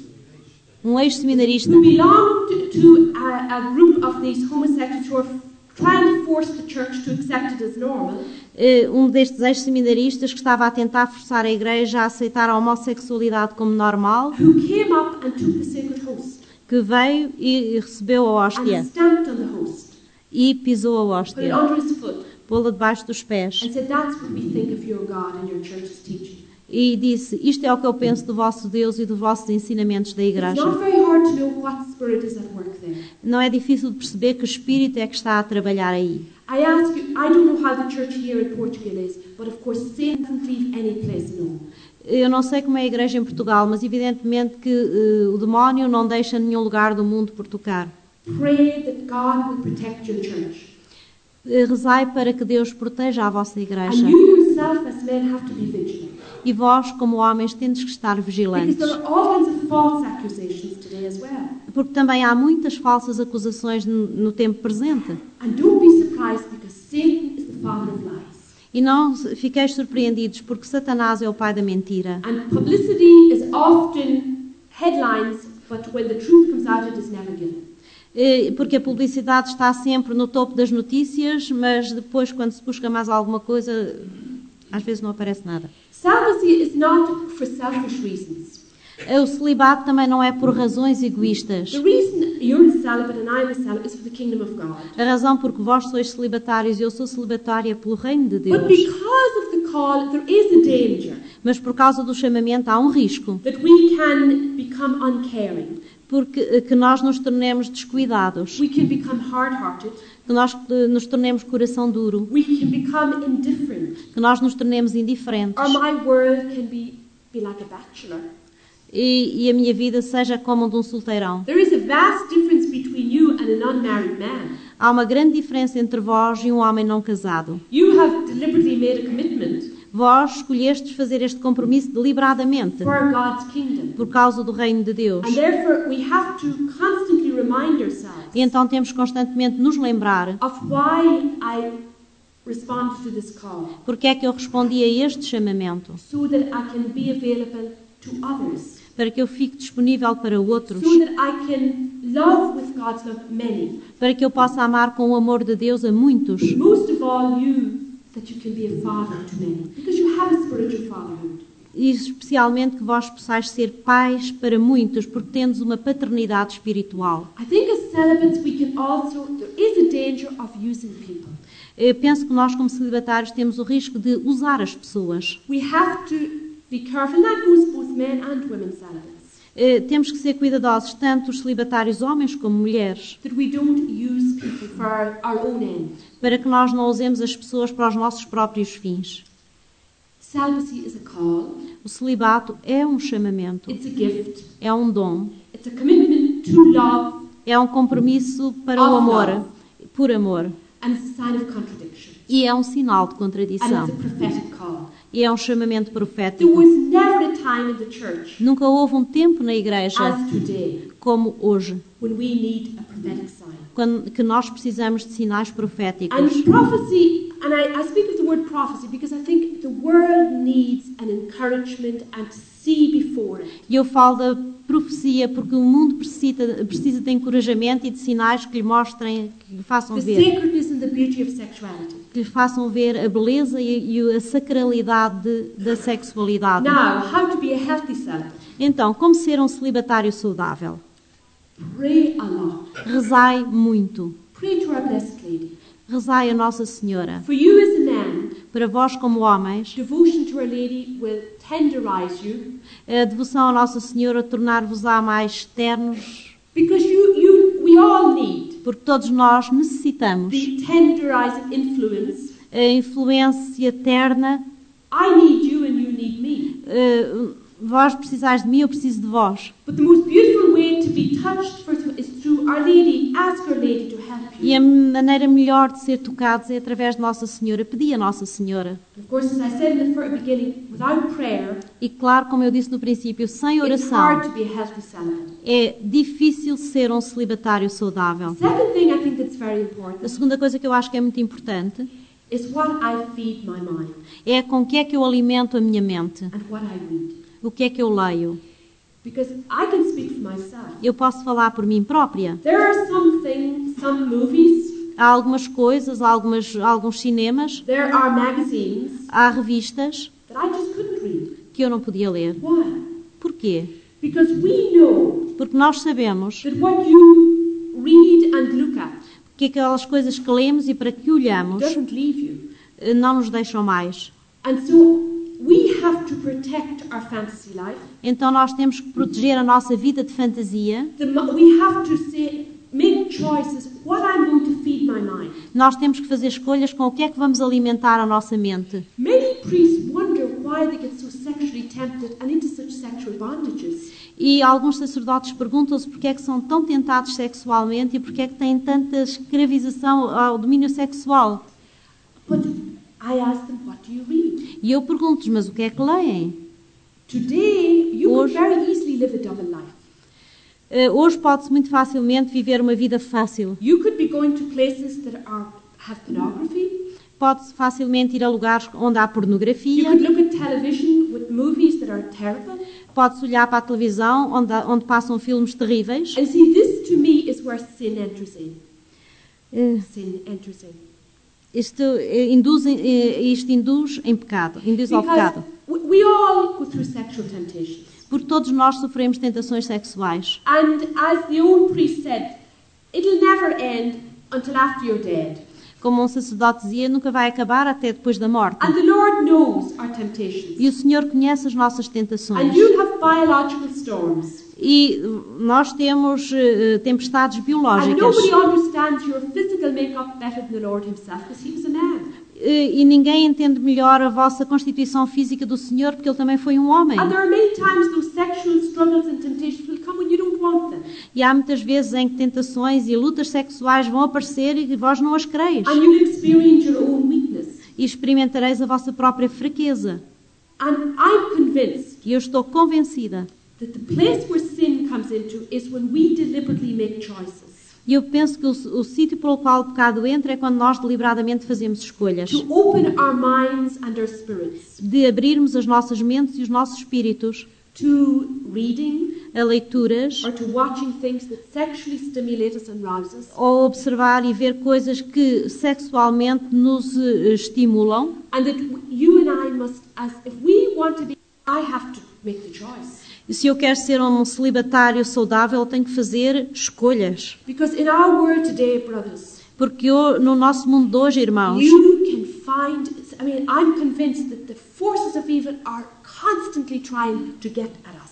um ex-seminarista, who belonged to a group of these homosexuals who were trying to force the church to accept it as normal. um destes ex-seminaristas que estava a tentar forçar a Igreja a aceitar a homossexualidade como normal, Who came up and took the sacred host que veio e recebeu a hóstia and stamped on the host, e pisou a put it hóstia, under his foot, pô-la debaixo dos pés and said, "That's what we think of your God and your church's teaching." e disse, isto é o que eu penso do vosso Deus e dos vossos ensinamentos da It's Igreja. not very hard to know what spirit is at work there. Não é difícil de perceber que espírito é que está a trabalhar aí. I ask you, I don't know how the church here in Portugal is, but of course Satan doesn't leave any place alone. Eu não sei como é a Igreja em Portugal, mas evidentemente que o demónio não deixa nenhum lugar do mundo por tocar. Pray that God will protect your church. Rezai para que Deus proteja a vossa And Igreja. you yourself as men have to be vigilant. E vós, como homens, tendes que estar Because vigilantes. there are all kinds of false accusations today as well. Porque também há muitas falsas acusações no tempo presente. And don't be surprised because Satan is the father of lies. E não fiqueis surpreendidos porque Satanás é o pai da mentira. And publicity is often headlines, but when the truth comes out, it is never given. Porque a publicidade está sempre no topo das notícias, mas depois, quando se busca mais alguma coisa, às vezes não aparece nada. Celibacy is not for selfish reasons. O celibato também não é por razões egoístas. The reason you're a celibate and I'm a celibate is for the kingdom of God. A razão por que vós sois celibatários e eu sou celibatária é pelo reino de But Deus. because of the call, there is a danger Mas por causa do chamamento há um risco, that we can become uncaring. porque que nós nos tornemos descuidados, We can become hard-hearted. que nós nos tornemos coração duro, We can become indifferent. que nós nos tornemos indiferentes Or my world can be like a bachelor. e a minha vida seja como a de um solteirão. There is a vast difference between you and an unmarried man. Há uma grande diferença entre vós e um homem não casado. You have deliberately made a commitment Vós escolhestes fazer este compromisso deliberadamente for God's kingdom. por causa do reino de Deus. And therefore we have to constantly remind ourselves E então temos constantemente de nos lembrar of why I responded to this call, porque é que eu respondi a este chamamento. so that I can be available to others, Para que eu fique disponível para outros. so that I can love with God's love many. Para que eu possa amar com o amor de Deus a muitos. Most of all you, that you can be a father to many, because you have a spiritual fatherhood. E especialmente que vós possais ser pais para muitos, porque tendes uma paternidade espiritual. I think as celibates we can also, there is a danger of using people. Eu penso que nós, como celibatários, temos o risco de usar as pessoas. We have to be careful, and that goes both men and women celibates. Temos que ser cuidadosos, tanto os celibatários homens como mulheres, that we don't use people for our own end. para que nós não usemos as pessoas para os nossos próprios fins. Celibacy is a call, O celibato é um chamamento, it's a gift, é um dom, it's a commitment to love, é um compromisso para o amor, por amor, and it's a sign of contradiction. e é um sinal de And contradição, it's a prophetic call. e é um chamamento There profético. was never a time in the church Nunca houve um tempo na igreja as today como hoje, when we need a prophetic sign. que nós precisamos de sinais proféticos. And prophecy, and I speak of the word prophecy because I think the world needs an encouragement and to see before it. E eu falo da profecia porque o mundo precisa de encorajamento e de sinais que lhe mostrem, que lhe façam The ver, sacredness and the beauty of sexuality. que lhe façam ver a beleza e a sacralidade da sexualidade. Now, how to be a healthy celibate? Então, como ser um celibatário saudável? Pray a lot. Rezai muito. Pray to our Blessed Lady. Rezai a Nossa Senhora. For you as a man, Para vós, como homens, devotion to Our Lady will tenderize you a devoção a Nossa Senhora tornar-vos-á mais ternos, because we all need porque todos nós necessitamos the tenderizing influence. a influência terna. I need you and you need me. Vós precisais de mim, eu preciso de vós. But the most beautiful way to be touched is through Our Lady. Ask Our Lady to help E a you. maneira melhor de ser tocados é através de Nossa Senhora. Pedi a Nossa Senhora. Of course, as I said in the beginning, without prayer, E claro, como eu disse no princípio, sem it's oração hard to be a healthy celibate. é difícil ser um celibatário saudável. Second thing I think that's very A important segunda coisa que eu acho que é muito importante is what I feed my mind é com que é que eu alimento a minha mente. and what I read. O que é que eu leio? Because I can speak for myself. Eu posso falar por mim própria. There are some things, some movies, Há algumas coisas, alguns cinemas, there are magazines há revistas that I just couldn't read. que eu não podia ler. Why? Porquê? Because we know Porque nós sabemos that what you read and look at que aquelas coisas que lemos e para que olhamos doesn't leave you. não nos deixam mais. And so we have to protect our fantasy life. Então nós temos que proteger a nossa vida de fantasia. We have to make choices. What I'm going to feed my mind. Nós temos que fazer escolhas com o que é que vamos alimentar a nossa mente. Many priests wonder why they get so sexually tempted and into such sexual bondages. E alguns sacerdotes perguntam-se porque é que são tão tentados sexualmente e porque é que têm tanta escravização ao domínio sexual. But I ask them, what do you read? E eu pergunto-lhes, mas o que é que leem? Today, you could Hoje- very easily live a double life. Hoje pode-se muito facilmente viver uma vida fácil. You could be going to places that have pornography. Pode-se facilmente ir a lugares onde há You pornografia. could look at television with movies that are terrible. Pode-se olhar para a televisão onde passam filmes terríveis. And see, this to me is where sin enters in. Sin enters in. Isto induz em pecado, induz ao pecado. Because we all go through sexual temptations. Porque todos nós sofremos tentações sexuais. And as the old priest said, it'll never end until after you're dead. Como um sacerdote dizia, nunca vai acabar até depois da morte. And the Lord knows our temptations. E o Senhor conhece as nossas And tentações. you'll have biological storms. E nós temos tempestades And biológicas. nobody understands your physical makeup better than the Lord himself, because he was a man. E ninguém entende melhor a vossa constituição física do Senhor, porque Ele também foi um homem. And there are many times those sexual struggles and temptations will come when you don't want them. E há muitas vezes em que tentações e lutas sexuais vão aparecer e vós não as quereis. And you'll experience your own weakness. E experimentareis a vossa própria fraqueza. And I'm convinced E eu estou convencida. that the place where sin comes into is when we deliberately make choices. E eu penso que o sítio pelo qual o pecado entra é quando nós deliberadamente fazemos escolhas. To open our minds and our spirits De abrirmos as nossas mentes e os nossos espíritos to reading a leituras or to watching things that sexually stimulate us and rouse us. ou observar e ver coisas que sexualmente nos estimulam. And that you and I must, if we want to be, I have to make the choice. E se eu quero ser um celibatário saudável, eu tenho que fazer escolhas. Because in our world today, brothers, Porque no nosso mundo de hoje, irmãos, you can find, I'm convinced that the forces of evil are constantly trying to get at us.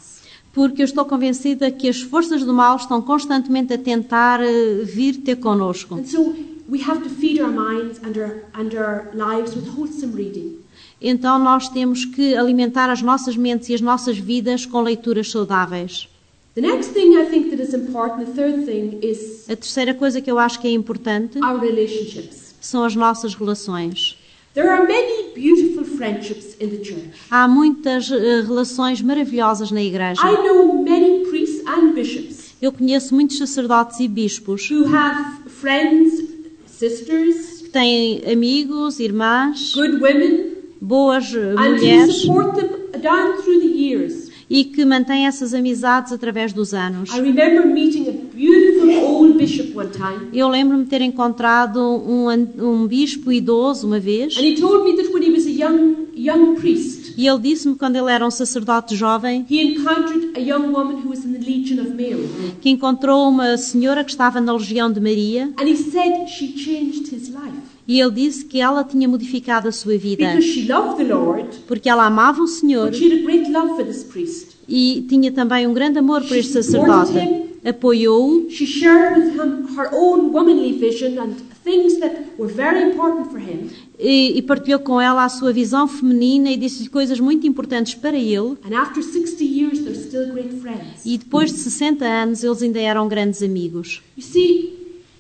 porque eu estou convencida que as forças do mal estão constantemente a tentar vir ter connosco. And so we have to feed our minds and our lives with wholesome reading. Então nós temos que alimentar as nossas mentes e as nossas vidas com leituras saudáveis. The next thing I think that is important, the third thing, is A terceira coisa que eu acho que é importante our relationships. são as nossas relações. There are many beautiful friendships in the church. Há muitas relações maravilhosas na igreja. I know many priests and bishops Eu conheço muitos sacerdotes e bispos who have friends, sisters, que têm amigos, irmãs, good women, boas and who mulheres support them down through the years. e que mantêm essas amizades através dos anos. I remember meeting a beautiful old bishop one time, Eu lembro-me de ter encontrado um bispo idoso uma vez and he told me that when he was a young priest, e ele disse-me quando ele era um sacerdote jovem he encountered a young woman who was in the Legion of Mary. que encontrou uma senhora que estava na Legião de Maria And he said she changed his life e ele disse que ela tinha modificado a sua vida because she loved the Lord, porque ela amava o Senhor but she had a great love for this priest. e tinha também um grande amor por este She sacerdote. supported Apoiou-o She shared with him her own womanly vision and things that were very important for him. e partilhou com ela a sua visão feminina e disse-lhe coisas muito importantes para ele. And after 60 years, they're still great friends. E depois de 60 anos, eles ainda eram grandes amigos. You see,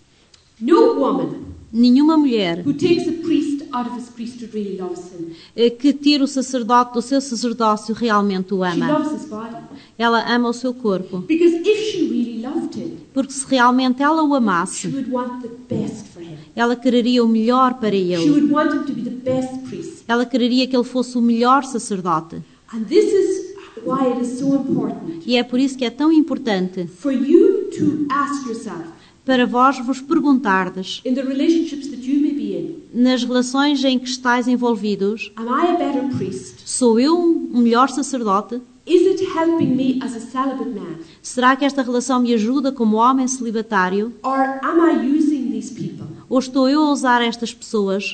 no woman Nenhuma mulher who takes a priest out of his priesthood really loves him. que tira o sacerdote do seu sacerdócio realmente o She ama. loves his body. Ela ama o seu corpo. Because if she really loved him, Porque se realmente ela o she amasse, would want the best for him. ela quereria o melhor para She ele. would want him to be the best priest. Ela quereria que ele fosse o melhor sacerdote. And this is why it is so important E é por isso que é tão importante for you to ask yourself, para vos perguntardes, in the relationships that you may be in, nas relações em que estáis envolvidos, am I a better priest? sou eu um melhor sacerdote? Is it helping me as a celibate man? Será que esta relação me ajuda como homem celibatário? Or am I using these people? Ou estou eu a usar estas pessoas?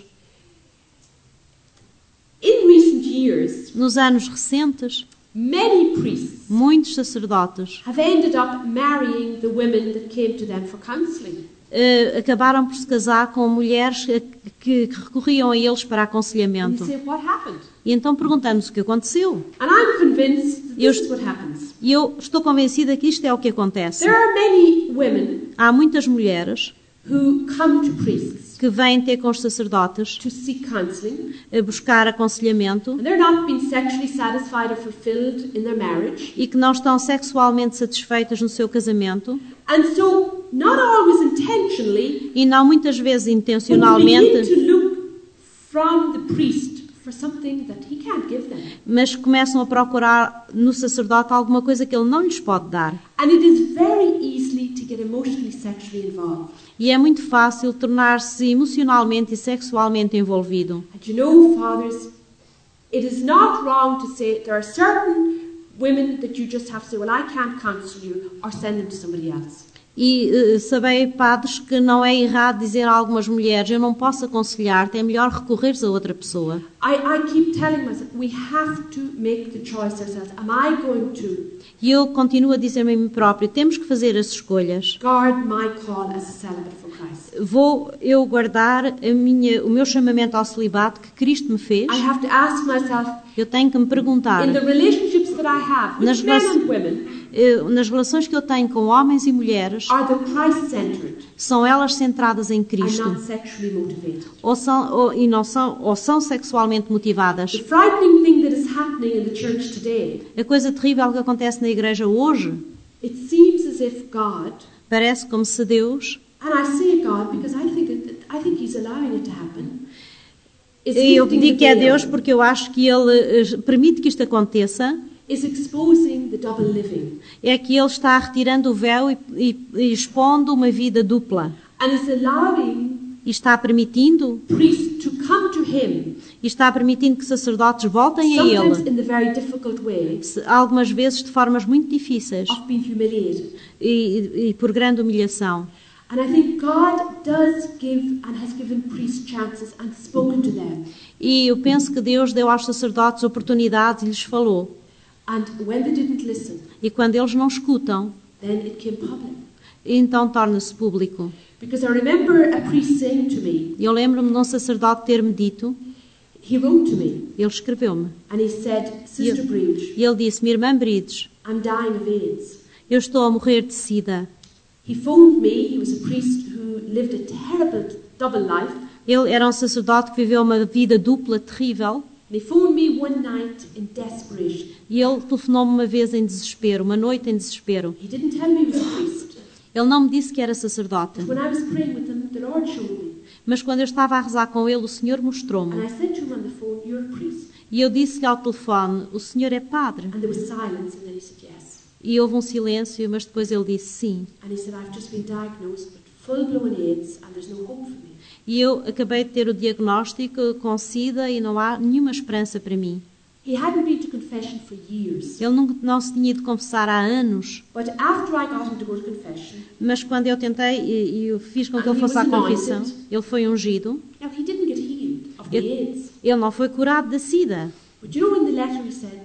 In recent years, Nos anos recentes, many priests muitos sacerdotes have ended up marrying the women that came to them for counseling. acabaram por se casar com mulheres que recorriam a eles para And you aconselhamento. say, what happened? E então perguntamos o que aconteceu. And I'm convinced that Eu this is what happens. E eu estou convencida que isto é o que acontece. There are many women Há muitas mulheres who come to priests que vêm ter com os sacerdotes to seek counseling, a buscar aconselhamento and they're not being sexually satisfied or fulfilled in their marriage. e que não estão sexualmente satisfeitas no seu casamento And so, not always intentionally, e não muitas vezes but they begin intencionalmente, to look from the priest for something that he can't give them. mas começam a procurar no sacerdote alguma coisa que ele não lhes pode dar. And it is very easy to get emotionally, sexually involved. E é muito fácil tornar-se emocionalmente e sexualmente envolvido. And you know, fathers, it is not wrong to say there are certain women that you just have to say, well, I can't counsel you, or send them to somebody else. E sabei, padres, que não é errado dizer a algumas mulheres, eu não posso aconselhar-te, é melhor recorreres a outra pessoa. I keep telling myself, we have to make the choice ourselves. Am I going to E eu continuo a dizer-me a mim próprio, temos que fazer as escolhas. guard my call as a celibate for Christ? Vou eu guardar o meu chamamento ao celibato que Cristo me fez? I have to ask myself, Eu tenho que me perguntar, in the relationships that I have with Nas men rela- and women, nas relações que eu tenho com homens e mulheres, are they Christ-centered são elas centradas em and Cristo? not sexually motivated? Ou são sexualmente motivadas? The frightening thing that is happening in the church today, A coisa terrível que acontece na igreja hoje, it seems as if God, parece como se Deus, and I say God because I think He's allowing it to happen, is eu lifting digo the que é veil, Deus porque eu acho que Ele permite que isto aconteça, is exposing the double living, é que Ele está retirando o véu e expondo uma vida dupla. and is allowing E está permitindo, priests to come to Him, e está permitindo que sacerdotes voltem a sometimes Ele, in the very difficult way algumas vezes de formas muito difíceis of being humiliated. e por grande humilhação. And I think God does give and has given priests chances and spoken to them. E eu penso que Deus deu aos sacerdotes oportunidades e lhes falou. And when they didn't listen, E quando eles não escutam, then it became public. então torna-se público. Because I remember a priest saying to me, Eu lembro-me de um sacerdote ter-me dito, he wrote to me, ele escreveu-me, and he said, Sister Bridge, e ele disse-me, irmã Brides, I'm dying of AIDS. eu estou a morrer de sida. He phoned me. He was a priest who lived a terrible double life. Ele era um sacerdote que viveu uma vida dupla terrível. And he phoned me one night in desperation. E ele telefonou-me uma vez em desespero, uma noite em desespero. He didn't tell me he was a priest. Ele não me disse que era sacerdote. But when I was praying with him, the Lord showed me. Mas quando eu estava a rezar com ele, o Senhor And mostrou-me. I said to him on the phone, you're a priest. E eu disse-lhe ao telefone, o Senhor é padre. And there was silence, and then he said yes. E houve um silêncio, mas depois ele disse sim. And he said, I've just been diagnosed with full-blown AIDS, and there's no hope for me. E eu acabei de ter o diagnóstico com sida e não há nenhuma esperança para mim. He hadn't been to confession for years. Ele não se tinha ido confessar há anos. But after I got him to go to confession, Mas quando eu tentei e eu fiz com que ele fosse à confissão, ele foi ungido. now he didn't get healed of the AIDS. Ele não foi curado da sida. But you know, in the letter he said,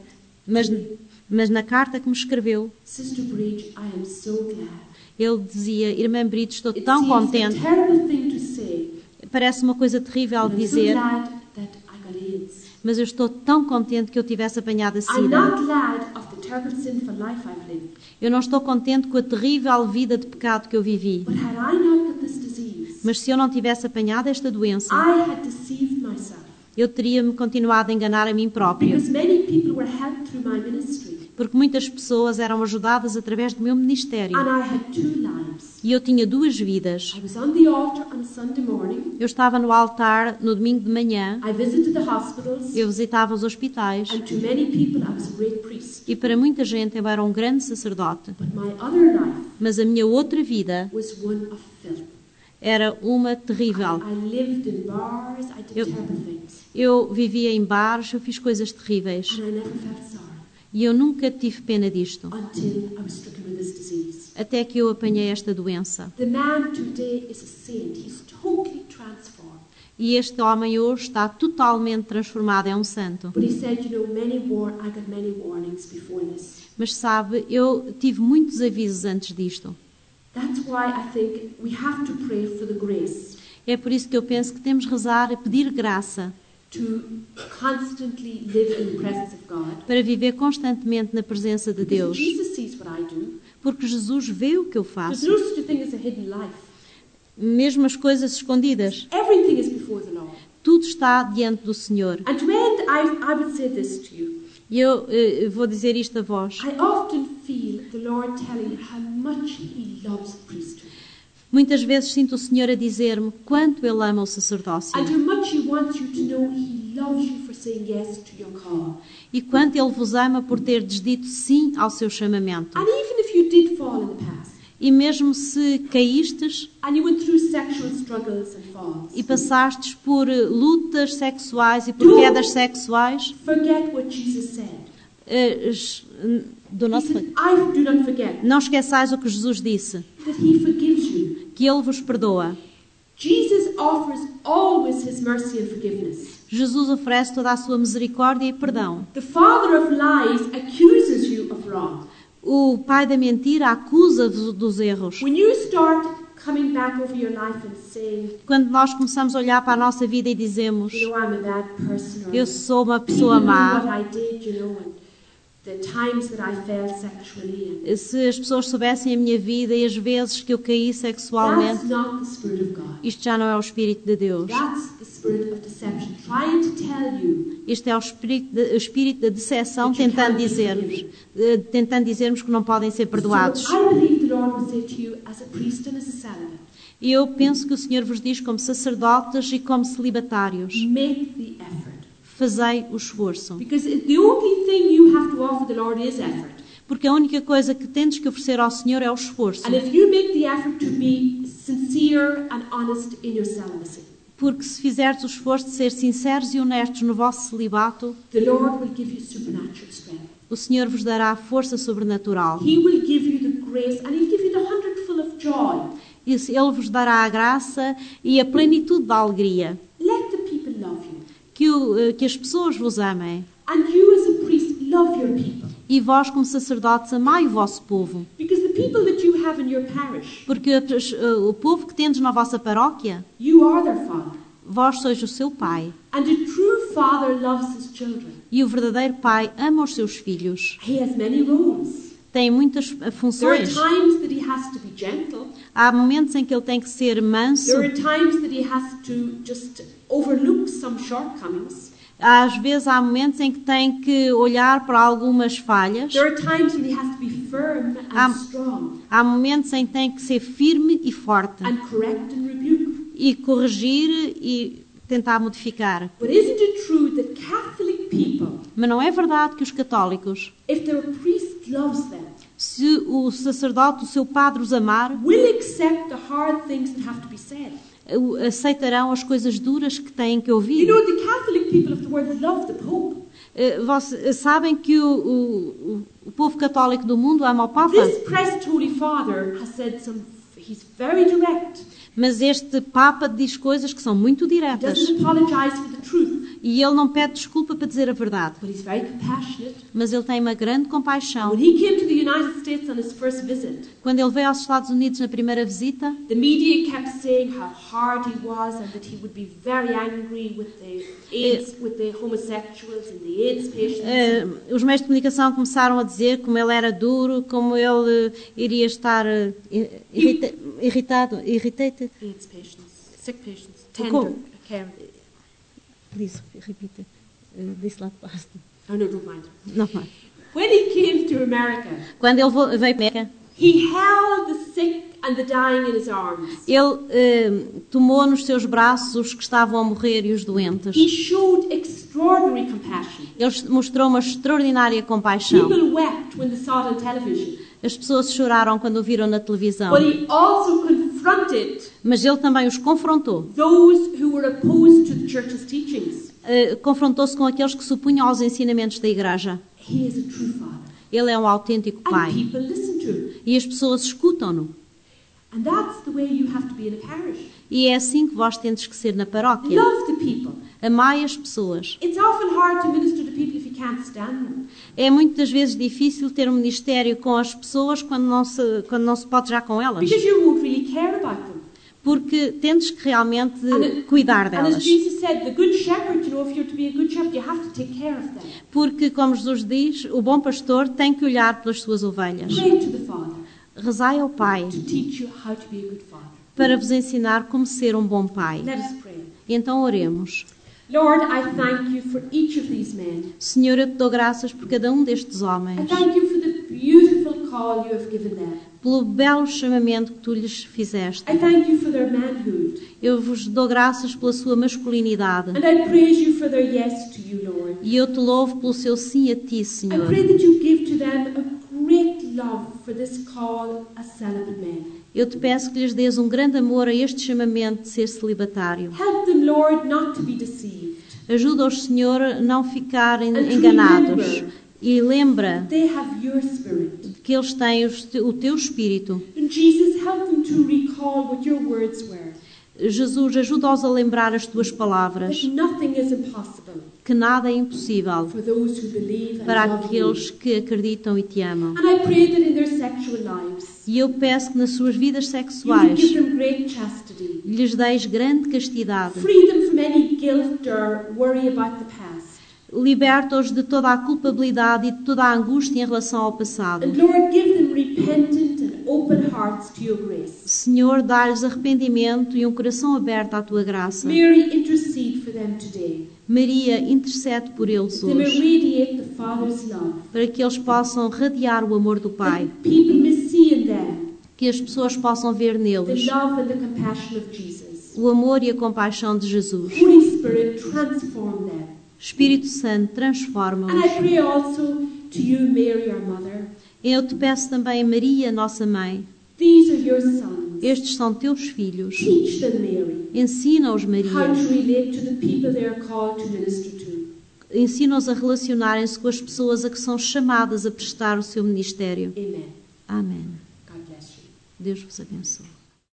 Mas na carta que me escreveu, Sister Bridge, I am so glad. ele dizia, irmã Brito, estou It tão seems a contente. terrible thing to say, Parece uma coisa terrível but de I'm so dizer, glad that I got AIDS. mas eu estou tão contente que eu tivesse apanhado a I'm sida. not glad of the terrible sinful life I've lived. Eu não estou contente com a terrível vida de pecado que eu vivi. But had I not got this disease, Mas se eu não tivesse apanhado esta doença, I had deceived myself. eu teria-me continuado a enganar a mim próprio. Because many people were helped through my ministry. Porque muitas pessoas eram ajudadas através do meu ministério. And I had two lives. E eu tinha duas vidas. I was on the altar on a Sunday morning. Eu estava no altar no domingo de manhã. I visited the hospitals. Eu visitava os hospitais. And to many people, I was a great priest. E para muita gente eu era um grande sacerdote. But my other life Mas a minha outra vida was one of filth. era uma terrível. I lived in bars. I did Eu- terrible things. Eu vivia em bares, eu fiz coisas terríveis. And I never felt sorry E eu nunca tive pena disto. until I was stricken with this disease. Até que eu apanhei esta doença. The man today is a saint. He's totally transformed. E este homem hoje está totalmente transformado, é um santo. But he said, you know, I got many warnings before this. Mas sabe, eu tive muitos avisos antes disto. That's why I think we have to pray for the grace É por isso que eu penso que temos de rezar, pedir graça to constantly live in the presence of God. para viver constantemente na presença de Because Deus. Jesus sees what I do. Porque Jesus vê o que eu There's faço. no such a thing as a hidden life. Mesmo as coisas escondidas. Everything is before the Lord. Tudo está diante do Senhor. And to end, I would say this to you. E eu vou dizer isto a vós. I often feel the Lord telling how much He loves the priesthood. Muitas vezes sinto o Senhor a dizer-me quanto Ele ama o sacerdócio. And how much He wants you to know He loves you for saying yes to your call. E quanto Ele vos ama por terdes dito sim ao seu chamamento. And even if you did fall in the past, E mesmo se caístes and you went through sexual struggles and falls, e passastes por lutas sexuais e por quedas sexuais, forget what Jesus said. do He nosso... said, I do not forget não esqueçais o que Jesus disse, that He forgives you. que Ele vos perdoa. Jesus offers always His mercy and forgiveness. Jesus oferece toda a sua misericórdia e perdão. The father of lies accuses you of wrong. O pai da mentira acusa-vos dos erros. When you start coming back over your life and saying, Quando nós começamos a olhar para a nossa vida e dizemos, you know, I'm a bad person, or eu sou uma pessoa people knew má, what I did, you know, and the times that I fell sexually, and se as pessoas soubessem a minha vida e as vezes que eu caí sexualmente, that's not the Spirit of God. isto já não é o Espírito de Deus. That's the spirit of deception, trying to tell you Isto é o espírito da decepção tentando dizer-nos que não podem ser perdoados. So I believe the Lord will say to you, as a priest and as a celibate, E eu penso que o Senhor vos diz como sacerdotes e como celibatários, make the effort. fazei o esforço. Because the only thing you have to offer the Lord is effort. Porque a única coisa que tens que oferecer ao Senhor é o esforço. And if you make the effort to be sincere and honest in your celibacy, Porque se fizerdes o esforço de ser sinceros e honestos no vosso celibato, the Lord will give you supernatural strength. o Senhor vos dará força sobrenatural. He will give you the grace and He'll give you the hundredfold of joy. E Ele vos dará a graça e a plenitude da alegria. Let the people love you. Que as pessoas vos amem. And you as a priest, love your people. E vós, como sacerdotes, amai o vosso povo. Because the people that you have in your parish, Porque o povo que tendes na vossa paróquia, you are their father. vós sois o seu pai. And a true father loves his children. E o verdadeiro pai ama os seus filhos. He has many roles. Tem muitas There are funções. times that he has to be gentle. Há momentos em que ele tem que ser manso. There are times that he has to just overlook some shortcomings. Às vezes há momentos em que tem que olhar para algumas falhas. There are times when he has to be firm and strong Há momentos em que tem que ser firme e forte. and correct and rebuke. E corrigir e tentar modificar. But isn't it true that Catholic people, Mas não é verdade que os católicos, if their priest loves them, se o sacerdote, o seu padre os amar, will accept the hard things that have to be said? aceitarão as coisas duras que têm que You ouvir. know, the Catholic people of the world love the Pope. Vocês sabem que o povo católico do mundo ama o Papa? This present Holy Father has said he's very direct. Mas este Papa diz coisas que são muito He diretas. doesn't apologize for the truth, E ele não pede desculpa para dizer a verdade. but he's very compassionate. Mas ele tem uma grande compaixão. When he came to the United States on his first visit, Quando ele veio aos Estados Unidos na primeira visita, the media kept saying how hard he was and that he would be very angry with the AIDS, with the homosexuals and the AIDS patients. os meios de comunicação começaram a dizer como ele era duro, como ele iria estar irritado. AIDS patients, sick patients, Como? tender care. Please, repeat this last part. Oh no, don't mind. Não vai. When he came to America, Quando ele veio para América, he held the sick and the dying in his arms. ele tomou nos seus braços os que estavam a morrer e os doentes. He showed extraordinary compassion. Ele mostrou uma extraordinária compaixão. People wept when they saw it on television. As pessoas choraram quando o viram na televisão. But he also confronted Mas ele também os confrontou. those who were opposed to the church's teachings. Confrontou-se com aqueles que se opunham aos ensinamentos da Igreja. He is a true father. Ele é um autêntico And pai. people listen to him. E as pessoas escutam-no. And that's the way you have to be in a parish. E é assim que vós tendes que ser na paróquia. Love the people. Amai as pessoas. It's often hard to minister to people if you can't stand them. É muitas vezes difícil ter um ministério com as pessoas quando não se pode já com elas. Because you won't really care about them. Porque tendes que realmente cuidar And as delas. Jesus said, the good shepherd, you know, if you're to be a good shepherd, you have to take care of them. Porque, como Jesus diz, o bom pastor tem que olhar pelas suas ovelhas. Pray to the Father Rezai ao Pai to teach you how to be a good father. para vos ensinar como ser um bom pai. Let us pray. Então oremos. Lord, I thank you for each of these men. Senhor, eu te dou graças por cada um destes I homens, thank you for the beautiful call you have given them. pelo belo chamamento que tu lhes fizeste. I thank you for their manhood. Eu vos dou graças pela sua masculinidade. And I praise you for their yes to you, Lord. E eu te louvo pelo seu sim a ti, I Senhor. pray that you give to them a great love for this call as celibate men. Eu te peço que lhes dês um grande amor a este chamamento de ser celibatário. Help them, Lord, not to be deceived. Ajuda-os, Senhor, a não ficarem And to enganados. remember E lembra they have your spirit. que eles têm o teu Espírito. And Jesus, help them to recall what your words were. Jesus, ajuda-os a lembrar as tuas palavras, That nothing is impossible que nada é impossível for those who believe and para love aqueles you. que acreditam e te amam. And I pray that in their sexual lives, E eu peço que nas suas vidas you would sexuais give them great chastity. lhes deis grande castidade. Free them from any guilt or worry about the past. Liberta-os de toda a culpabilidade e de toda a angústia em relação ao passado. And Lord, give them repentant and open hearts to your grace. Senhor, dá-lhes arrependimento e um coração aberto à tua graça. Mary, intercede for them today. Maria, intercede por eles They may hoje, radiate the Father's love. para que eles possam radiar o amor do Pai, That people may see in them que as pessoas possam ver the neles love and the compassion of Jesus. o amor e a compaixão de Jesus. Holy Spirit, transform them. Espírito Santo, And transforma-os. I pray also to you, Mary, our mother. Eu te peço também, Maria, nossa mãe, These are your sons. estes são teus filhos. Teach them, Mary, Ensina-os, how Maria. to relate to the people they are called to minister to. Ensina-os a relacionarem-se com as pessoas a que são chamadas a prestar o seu ministério. Amen. Amém. God bless you. Deus vos abençoe.